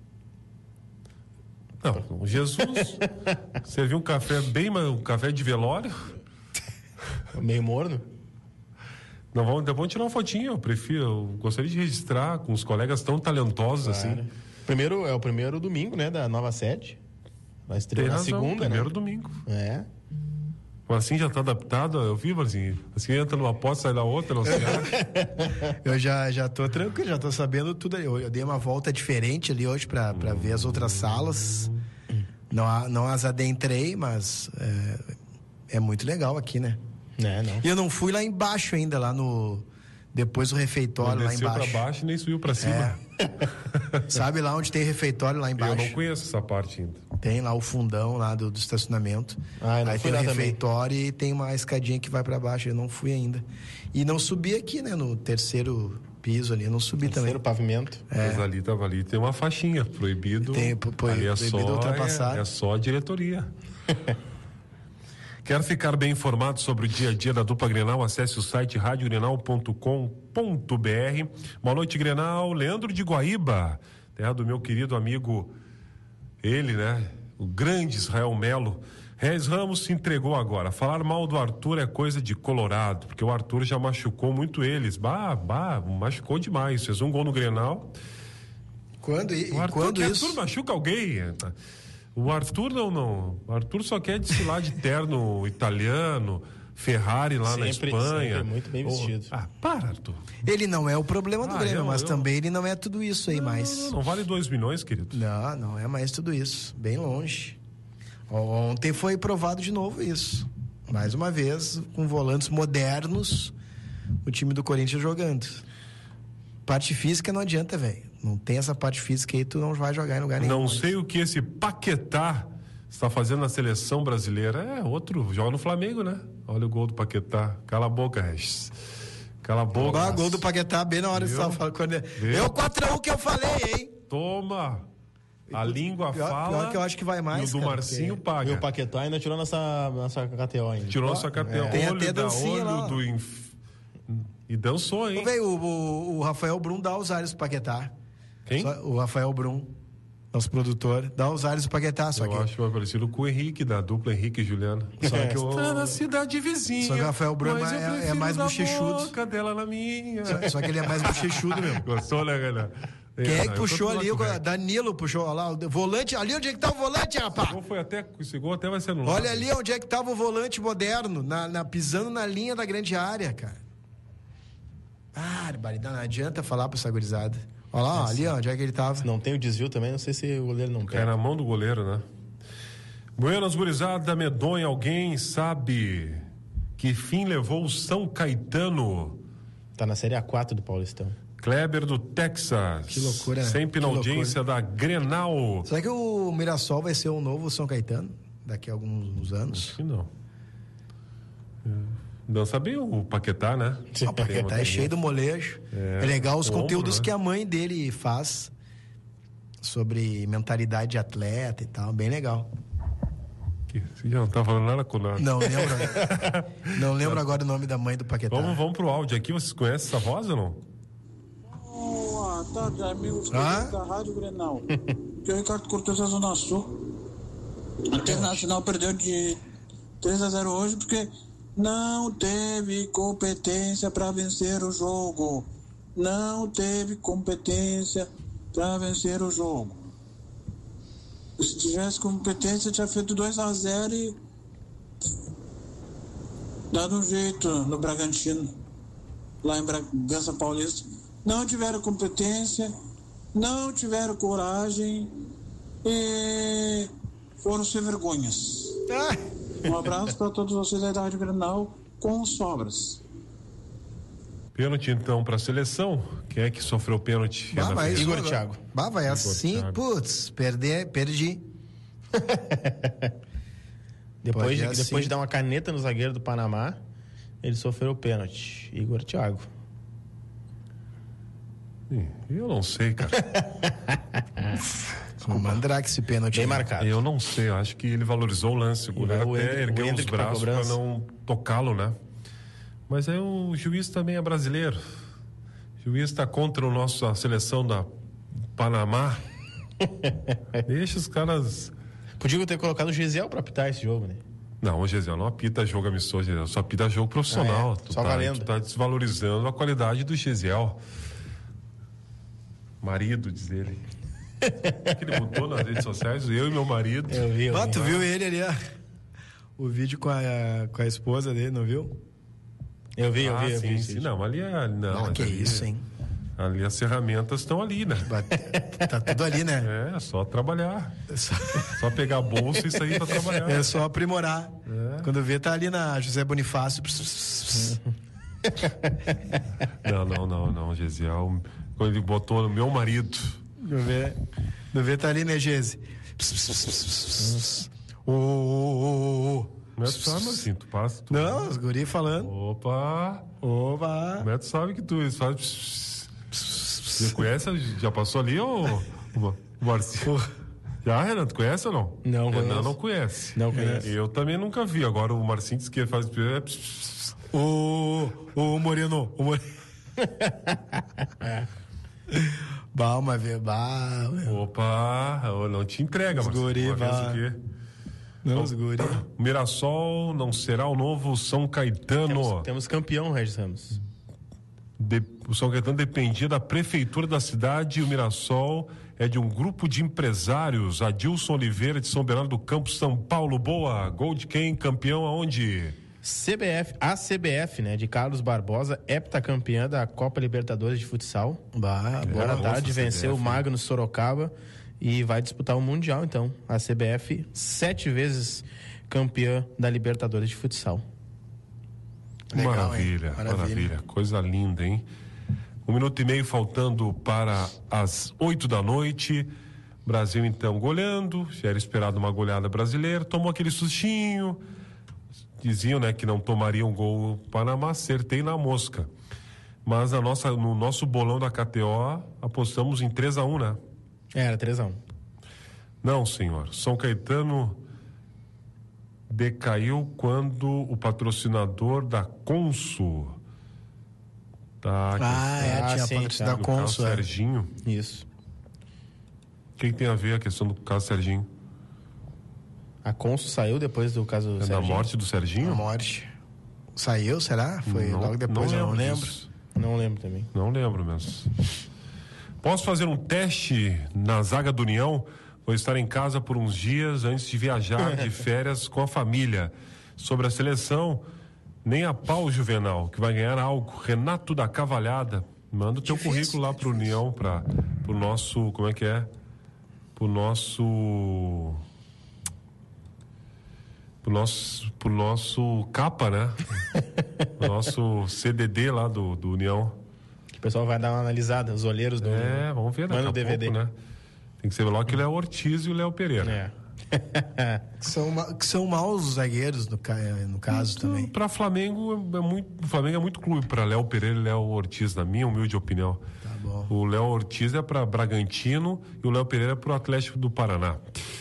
S3: Não, o Jesus serviu um café bem, mas um café de velório.
S2: Meio morno.
S3: Não, vamos, vamos tirar uma fotinha, eu prefiro, eu gostaria de registrar com os colegas tão talentosos assim.
S2: Claro. Primeiro, é o primeiro domingo, né, da nova sede. Vai
S3: Tem
S2: estrear na
S3: razão,
S2: segunda,
S3: primeiro
S2: né?
S3: domingo.
S2: É.
S3: O assim já tá adaptado, eu vi, assim, assim entra numa porta, sai da outra, não sei.
S1: Eu já, já tô tranquilo, já tô sabendo tudo ali. Eu, eu dei uma volta diferente ali hoje pra, pra ver as outras salas. Não, a- não as adentrei, mas é, é muito legal aqui, né?
S2: É, não.
S1: E eu não fui lá embaixo ainda, lá no... Depois do refeitório,
S3: Não
S1: lá
S3: desceu
S1: embaixo.
S3: pra baixo e nem subiu pra cima.
S1: Sabe lá onde tem refeitório lá
S3: Eu
S1: embaixo?
S3: não conheço essa parte ainda.
S1: Tem lá o fundão lá do, do estacionamento.
S2: Ah, eu não
S1: Aí
S2: fui
S1: tem o
S2: lá também.
S1: refeitório e tem uma escadinha que vai pra baixo. Eu não fui ainda. E não subi aqui, né? No terceiro piso ali, eu não subi
S2: Terceiro
S1: também.
S2: pavimento.
S3: Mas ali tava ali, tem uma faixinha, proibido.
S1: Tem, pro- pro-
S3: ali é
S1: proibido
S3: só,
S1: ultrapassar.
S3: É, é só a diretoria. Quer ficar bem informado sobre o dia a dia da dupla Grenal? Acesse o site rádio grenal ponto com ponto b r. Boa noite, Grenal. Leandro de Guaíba, terra do meu querido amigo, ele, né? O grande Israel Melo. Reis Ramos se entregou agora. Falar mal do Arthur é coisa de colorado, porque o Arthur já machucou muito eles. Bah, bah, machucou demais. Fez um gol no Grenal.
S1: Quando, e,
S3: O Arthur,
S1: quando
S3: que
S1: isso...
S3: Arthur machuca alguém. O Arthur não, não. O Arthur só quer desfilar de terno italiano, Ferrari lá na
S2: Sempre-
S3: Espanha.
S2: sempre muito bem
S3: Oh,
S2: vestido.
S3: ah, para, Arthur.
S1: Ele não é o problema do
S3: Ah,
S1: Grêmio,
S3: eu-
S1: mas
S3: eu-
S1: também ele não é tudo isso aí,
S3: Não,
S1: mais.
S3: não, não vale dois milhões, querido.
S1: Não, não é mais tudo isso. Bem longe. Ontem foi provado de novo isso. Mais uma vez, com volantes modernos, o time do Corinthians jogando. Parte física não adianta, velho. Não tem essa parte física aí, tu não vai jogar em lugar nenhum.
S3: Não
S1: mais.
S3: sei o que esse Paquetá está fazendo na seleção brasileira. É outro, joga no Flamengo, né? Olha o gol do Paquetá. Cala a boca, Regis. Cala a boca.
S1: Ah, gol do Paquetá bem na hora que você
S3: Viu?
S1: tava falando. Quando...
S3: Viu?
S1: É o quatro a um que eu falei, hein?
S3: Toma! A língua
S1: Pior-
S3: fala.
S1: pior que eu acho que vai mais,
S3: E o do
S1: cara,
S3: Marcinho
S1: porque-
S3: paga.
S2: E o Paquetá ainda tirou nossa, nossa K T O ainda.
S3: Tirou nossa carteira.
S1: Tem
S3: Olho
S1: até
S3: da
S1: dancinha
S3: olho
S1: lá, ó.
S3: do inf... E dançou, hein?
S1: Ô, véio, o, o, o Rafael Brum dá os ares pro Paquetá.
S3: Quem?
S1: Só- o Rafael Brum. nosso produtor, dá os ares do Paquetá, só
S3: Eu
S1: que...
S3: acho mais parecido com o Henrique, da dupla Henrique e Juliana.
S1: Só que o...
S3: Está na cidade vizinha.
S1: Só que o Rafael Brama
S3: mas eu
S1: é- é
S3: prefiro
S1: mais
S3: dar
S1: bochechudo.
S3: boca dela na minha.
S1: Só, só que ele é mais bochechudo mesmo.
S3: Gostou, né, galera?
S1: Quem é que
S3: eu
S1: puxou
S3: tô
S1: ali? O
S3: correto.
S1: Danilo puxou, olha lá, o volante. Ali onde é que tá o volante, rapaz?
S3: Esse gol foi até, esse gol até vai ser anulado.
S1: Olha ali onde é que tava o volante moderno, na, na- pisando na linha da grande área, cara. Ah, barbaridade, não adianta falar pra essa gurizada. Olha lá, ó, ali ó, onde é que ele tava.
S2: Não tem o desvio também, não sei se o goleiro não
S3: É
S2: pega.
S3: na mão do goleiro, né? Buenas, gurizada, medonha. Alguém sabe que fim levou o São Caetano?
S2: Tá na Série A quatro do Paulistão.
S3: Kleber do Texas.
S1: Que loucura, né?
S3: Sempre na
S1: Que
S3: audiência da Grenal.
S1: Será que o Mirassol vai ser o novo São Caetano? Daqui a alguns anos?
S3: Acho que não. Não sabia o Paquetá, né?
S1: O Paquetá é cheio do molejo. É, é legal os
S3: ombro,
S1: conteúdos
S3: né?
S1: que a mãe dele faz sobre mentalidade de atleta e tal. Bem legal.
S3: Que- Você já não tá falando nada com nada.
S1: Não lembro. não lembro agora o nome da mãe do Paquetá.
S3: Vamos, vamos pro áudio aqui. Vocês conhecem essa voz ou não?
S4: Boa tarde, amigos
S1: Ah?
S4: da Rádio Grenal. Aqui é o Ricardo Cortez da Zona Sul. A Internacional perdeu de três a zero hoje porque não teve competência para vencer o jogo. Não teve competência para vencer o jogo. Se tivesse competência, tinha feito dois a zero e dado um jeito no Bragantino, lá em Bragança Paulista. Não tiveram competência, não tiveram coragem e foram sem vergonhas.
S1: Ah,
S4: Um abraço para todos vocês aí da Rádio Grenal com sobras.
S3: Pênalti, então, pra seleção. Quem é que sofreu pênalti?
S1: bah, vai,
S2: Igor
S1: isso,
S2: Thiago.
S1: Bah, vai assim,
S3: Thiago.
S1: putz, perder, perdi.
S2: Depois,
S1: Pode
S2: de,
S1: ir assim.
S2: depois de dar uma caneta no zagueiro do Panamá, ele sofreu o pênalti. Igor Thiago.
S3: Ih, Eu não sei, cara.
S1: O Mandrake esse pênalti.
S2: Bem marcado.
S3: Eu não sei. Eu acho que ele valorizou o lance. O goleiro
S2: o
S3: até
S2: Hendrick-
S3: ergueu
S2: o
S3: os
S2: Hendrick pra
S3: braços pra
S2: cobrança.
S3: não tocá-lo, né? Mas aí o juiz também é brasileiro. O juiz tá contra o nosso, a seleção da Panamá. Deixa os caras...
S2: Podia ter colocado o Gisel pra apitar esse jogo, né?
S3: Não, o Gesiel não apita jogo amistoso, Gesiel, só apita jogo profissional.
S2: Ah, é?
S3: Tu
S2: Só
S3: tá,
S2: valendo.
S3: tu tá desvalorizando a qualidade do Gesiel. Marido, diz ele. que ele botou nas redes sociais, eu e meu marido.
S2: Eu vi, eu
S1: Ah,
S2: vi.
S1: tu viu ele ali, ó. O vídeo com a, com a esposa dele, não viu?
S2: Eu vi, eu
S3: Ah,
S2: vi, eu
S3: sim,
S2: vi.
S3: sim. Não, ali é. Não,
S1: Ah, que
S3: ali,
S1: isso, hein?
S3: Ali as ferramentas estão ali, né?
S1: Bate- Tá tudo ali, né?
S3: É, só trabalhar.
S1: É só,
S3: Só pegar a bolsa e sair pra trabalhar.
S1: é só aprimorar.
S3: É.
S1: Quando vê, tá ali na José Bonifácio.
S3: Não, não, não, não, Gesiel. Quando ele botou no meu marido.
S1: Quando vê, quando vê, tá ali, né, Gese? Ô, ô, ô, ô.
S3: Não é tu sabe assim, tu passa. Tu...
S1: Não, os guri falando.
S3: Opa!
S1: Opa!
S3: O Neto sabe que tu faz. Você conhece? Já passou ali ou o Marcinho? Já, Renato, conhece ou não?
S2: Não
S3: Renan
S2: conheço.
S3: não conhece.
S2: Não conheço.
S3: Eu também nunca vi. Agora o Marcinho disse que faz.
S1: Ô, ô, Moreno, ô, Moreno. Balma, vê, bah.
S3: Opa! Não te entrega,
S1: Os
S3: Marcinho.
S1: guri,
S3: Uma vez
S1: vá.
S3: o quê?
S1: Não, os guri.
S3: O Mirassol não será o novo São Caetano.
S2: Temos, temos campeão, Regis Ramos.
S3: De- o São Caetano dependia da prefeitura da cidade e o Mirassol é de um grupo de empresários. Adilson Oliveira de São Bernardo do Campo, São Paulo. Boa. Gol de quem? Campeão aonde?
S2: C B F, a C B F, né, de Carlos Barbosa, heptacampeã da Copa Libertadores de Futsal.
S1: Bah,
S2: Agora à
S3: nossa,
S2: tarde
S3: C B F,
S2: venceu o Magnus Sorocaba e vai disputar o Mundial, então. A C B F, sete vezes campeã da Libertadores de Futsal.
S1: Legal,
S3: maravilha,
S1: hein?
S3: maravilha,
S1: Maravilha.
S3: Coisa linda, hein? Um minuto e meio faltando para as oito da noite. Brasil, então, goleando. Já era esperado uma goleada brasileira. Tomou aquele sustinho. Diziam, né, que não tomaria um gol o Panamá. Acertei na mosca. Mas na nossa, no nosso bolão da K T O, apostamos em três a um, né?
S2: É, era três a um.
S3: Não, senhor. São Caetano decaiu quando o patrocinador da Consul. Tá,
S1: Ah, é,
S2: Ah,
S1: tinha
S2: sim,
S1: patrocínio
S2: tá.
S1: da
S3: no caso,
S1: Consul. é.
S3: Serginho.
S2: Isso.
S3: O que, que tem a ver a questão do caso Serginho?
S2: A Consul saiu depois do caso do
S3: É da
S2: Serginho?
S3: morte do Serginho?
S1: A morte. Saiu, será? Foi
S3: Não-
S1: logo depois,
S3: não
S1: eu não
S3: lembro
S1: lembro.
S3: disso.
S2: Não lembro também.
S3: Não lembro mesmo. Posso fazer um teste na zaga do União? Vou estar em casa por uns dias antes de viajar de férias com a família. Sobre a seleção, nem a pau, Juvenal, que vai ganhar algo. Renato da Cavalhada, manda o teu
S1: Difícil,
S3: currículo lá pro União, para pro nosso, como é que é? Pro nosso... Pro nosso, pro nosso capa, né? O nosso C D D lá do, do União.
S2: O pessoal vai dar uma analisada, os olheiros do...
S3: É, vamos ver daqui
S2: Manda
S3: a
S2: o D V D.
S3: pouco, né? Tem que ser logo que o Léo Ortiz e o Léo Pereira.
S2: É.
S1: Que são, ma- que são maus zagueiros, no, ca- no caso também.
S3: Para Flamengo é muito, o Flamengo é muito clube para Léo Pereira e Léo Ortiz, na minha humilde opinião.
S1: Tá bom.
S3: O Léo Ortiz é para Bragantino e o Léo Pereira é para o Atlético do Paraná.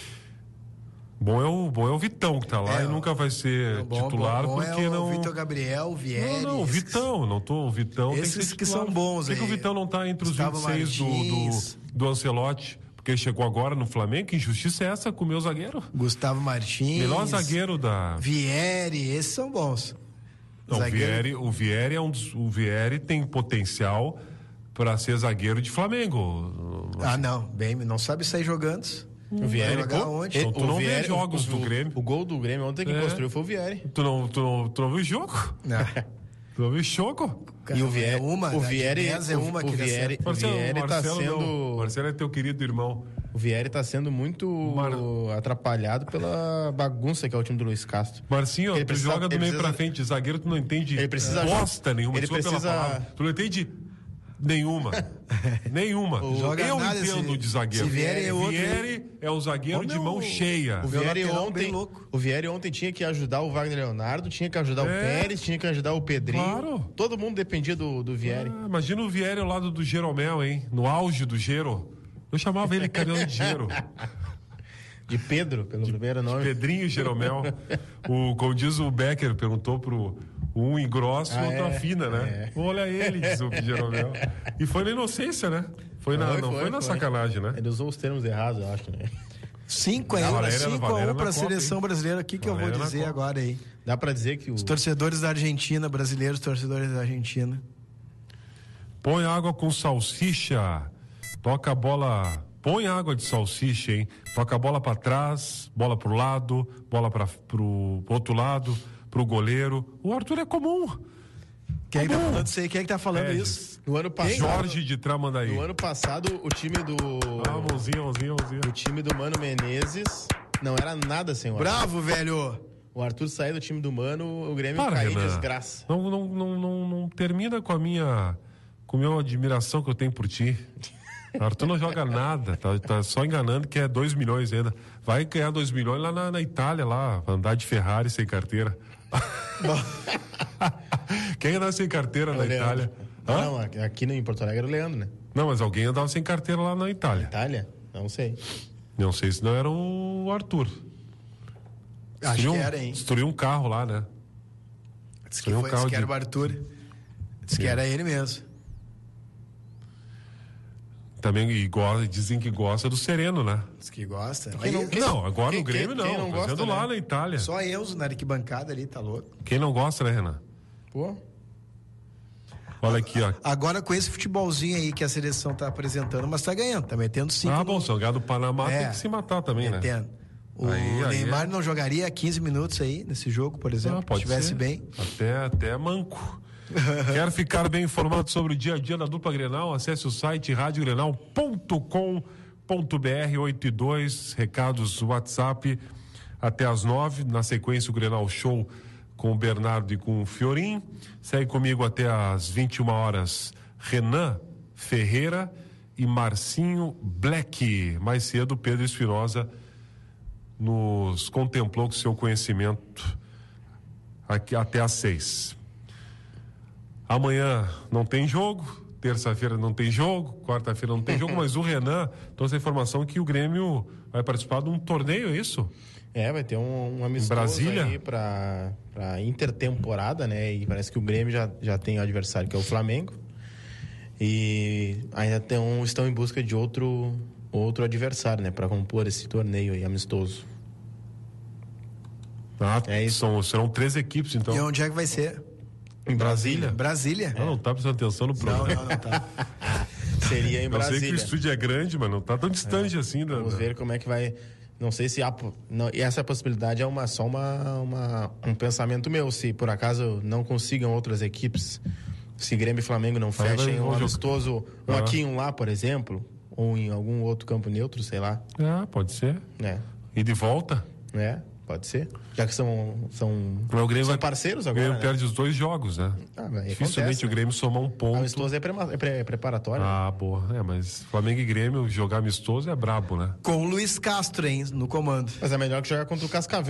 S3: Bom é o bom é o Vitão que tá lá
S1: É,
S3: e nunca vai ser
S1: Bom,
S3: titular
S1: bom, bom
S3: porque
S1: é o
S3: não.
S1: Vitor Gabriel, o Vieri.
S3: Não, não, o
S1: esses-
S3: Vitão, não tô, o Vitão tem
S1: esses
S3: que ser
S1: que
S3: titular.
S1: são bons
S3: Por que, que o
S1: aí.
S3: Vitão não tá entre os
S1: Gustavo
S3: vinte e seis do,
S1: Martins.
S3: do, do Ancelotti? Porque ele chegou agora no Flamengo, que injustiça é essa com o meu zagueiro?
S1: Gustavo Martins.
S3: Melhor zagueiro da.
S1: Vieri, esses são bons.
S3: Não, o
S1: Zagueiro-
S3: Vieri, o Vieri é um dos, o Vieri tem potencial para ser zagueiro de Flamengo.
S1: Ah, não, bem, não sabe sair jogando.
S2: O Vieri,
S1: Vai jogar
S2: pô,
S1: onde?
S3: Então, tu não vê jogos
S2: o,
S3: do
S2: o-
S3: Grêmio.
S2: O gol do Grêmio ontem que
S3: É.
S2: construiu foi o Vieri.
S3: Tu não, tu não, tu não viu o jogo?
S1: Não.
S3: Tu não viu o jogo?
S2: E o Vieri,
S1: é uma,
S2: o
S1: né? De
S2: Vieri,
S1: dez é uma
S2: o,
S1: que
S2: o
S1: ele
S2: Vieri,
S1: acerta.
S2: o Vieri tá
S3: Marcelo não.
S2: sendo,
S3: Marcelo é teu querido irmão.
S2: o Vieri tá sendo muito
S3: Mar-
S2: atrapalhado pela bagunça que é o time do Luiz Castro.
S3: Marcinho,
S2: Ele
S3: tu
S2: precisa-
S3: joga do
S2: ele
S3: meio
S2: precisa-
S3: pra frente, zagueiro tu não entende
S2: Ele precisa-
S3: bosta nenhuma,
S2: ele
S3: desculpa pela
S2: precisa-
S3: palavra. Tu não entende nenhuma. Nenhuma.
S1: Joga
S3: Eu
S1: nada,
S3: entendo
S1: se-
S3: de zagueiro.
S1: se Vieri é outro-
S3: Vieri é o zagueiro
S1: Ô,
S3: de
S1: meu,
S3: mão cheia.
S2: O Vieri
S1: lateral
S2: ontem,
S1: bem louco.
S2: o Vieri ontem tinha que ajudar o Wagner Leonardo, tinha que ajudar
S3: É.
S2: o Pérez, tinha que ajudar o Pedrinho.
S3: Claro.
S2: Todo mundo dependia do, do Vieri.
S3: Ah, imagina o Vieri ao lado do Jeromel, hein? No auge do Gero. Eu chamava ele carinho de Gero.
S2: De Pedro, pelo primeiro nome.
S3: Pedrinho Jeromel. O, como diz o Becker, perguntou pro um engrossa e
S2: Ah,
S3: o outro
S2: é?
S3: afina, né? Olha ele, diz o Jeromel. E foi na inocência, né? Foi na,
S2: Foi,
S3: não
S2: foi,
S3: foi na
S2: foi.
S3: sacanagem, né?
S2: Ele usou os termos errados, eu acho, né?
S1: cinco
S3: Não,
S1: a
S3: Valéria-
S1: um
S3: Valéria
S1: para
S3: na
S1: a
S3: Copa,
S1: seleção
S3: hein?
S1: brasileira. O que, que eu vou
S3: Valéria na
S1: dizer
S3: Copa.
S1: agora aí?
S2: Dá pra dizer que o...
S1: Os torcedores da Argentina, brasileiros torcedores da Argentina.
S3: Põe água com salsicha. Toca a bola. Põe água de salsicha, hein? Toca a bola pra trás, bola pro lado, bola para pro outro lado, pro goleiro. O Arthur é comum.
S1: Quem é que tá falando isso aí? Quem é que tá falando
S3: É,
S1: isso?
S2: No ano passado,
S3: Jorge de Tramandaí.
S2: no ano passado o time do
S3: Ah, mãozinha, mãozinha, mãozinha.
S2: o time do Mano Menezes não era nada sem o Arthur.
S1: Bravo, velho!
S2: O Arthur saiu do time do Mano, o Grêmio
S3: Para,
S2: caiu em
S3: Renan.
S2: desgraça.
S3: Não, não, não, não, não termina com a minha com a minha admiração que eu tenho por ti. Arthur não joga nada, tá, tá só enganando que é dois milhões ainda. Vai ganhar dois milhões lá na, na Itália, lá, andar de Ferrari sem carteira. Quem andava sem carteira
S2: O
S3: na
S2: Leandro.
S3: Itália?
S2: Não,
S3: Hã?
S2: não, aqui- aqui no- em Porto Alegre era o Leandro, né?
S3: Não, mas alguém andava sem carteira lá na Itália.
S2: Itália? Não sei.
S3: Não sei se não era o Arthur.
S1: Acho
S3: Destruiu
S1: que
S3: um-
S1: era, hein?
S3: Destruiu um carro lá, né?
S1: Diz que,
S3: Foi um
S1: foi,
S3: carro
S1: diz que era
S3: de-
S1: o Arthur. Diz que
S3: É.
S1: era ele mesmo.
S3: Também e gosta, dizem que gosta do Sereno, né?
S1: Diz que gosta.
S2: Quem
S1: Aí-
S2: não- quem-
S3: Não, agora
S2: quem-
S3: no Grêmio
S2: quem-
S3: não.
S2: quem não
S3: Mas
S2: gosta,
S3: ando lá
S2: né?
S3: na Itália.
S1: Só eu na arquibancada ali, tá louco.
S3: Quem não gosta, né, Renan?
S2: Pô,
S3: Olha aqui, ó.
S1: Agora com esse futebolzinho aí que a seleção tá apresentando, mas tá ganhando, tá metendo cinco.
S3: Ah, bom, se jogar do Panamá
S1: É.
S3: tem que se matar também, né?
S1: Metendo. O
S3: Aí- aí
S1: Neymar
S3: é-
S1: não jogaria quinze minutos aí nesse jogo, por exemplo,
S3: Ah,
S1: se
S3: pode
S1: estivesse
S3: ser.
S1: bem.
S3: Até, até manco. Quer ficar bem informado sobre o dia a dia da dupla Grenal? Acesse o site rádio grenal ponto com ponto b r oito e dois, recados WhatsApp até às nove, na sequência o Grenal Show com o Bernardo e com o Fiorim. Segue comigo até às vinte e uma horas, Renan Ferreira e Marcinho Black. Mais cedo, Pedro Espinosa nos contemplou com seu conhecimento aqui até às seis. Amanhã não tem jogo, terça-feira não tem jogo, quarta-feira não tem jogo, mas o Renan trouxe a informação que o Grêmio vai participar de um torneio, é isso?
S2: é, vai ter um, um amistoso
S3: Brasília?
S2: aí pra, pra intertemporada, né? E parece que o Grêmio já, já tem o adversário, que é o Flamengo. E ainda tem um, estão em busca de outro outro adversário, né? Para compor esse torneio aí amistoso.
S3: Ah,
S2: É isso.
S3: São, serão três equipes, então.
S1: E onde é que vai ser?
S2: Em Brasília?
S1: Brasília?
S3: Ah, não tá prestando atenção no
S1: Não,
S3: programa.
S1: não, não tá.
S2: Seria em
S3: Eu sei que o
S2: Brasília.
S3: estúdio é grande, mas não tá tão distante assim. Da,
S2: Vamos
S3: da-
S2: ver como é que vai. Não sei se há. Não, e essa possibilidade é uma, só uma, uma, um pensamento meu. Se por acaso não consigam outras equipes, se Grêmio e Flamengo não
S3: vai-
S2: fechem um
S3: vão
S2: amistoso, um
S3: Ah.
S2: aqui e um lá, por exemplo, ou em algum outro campo neutro, sei lá.
S3: Ah, pode ser.
S2: Né?
S3: E de volta?
S2: É, pode ser. Já que são, são,
S3: O Grêmio
S2: são
S3: vai-
S2: parceiros
S3: O
S2: agora.
S3: Grêmio
S2: Né?
S3: perde os dois jogos, né?
S2: Ah, mas aí
S3: Dificilmente
S2: acontece,
S3: o Grêmio soma um
S2: O
S3: ponto.
S2: amistoso é, prema- é pré- preparatório.
S3: Ah, boa. É, mas Flamengo e Grêmio jogar amistoso é brabo, né?
S1: Com o Luiz Castro, hein, no comando.
S2: Mas é melhor que jogar contra o Cascavel.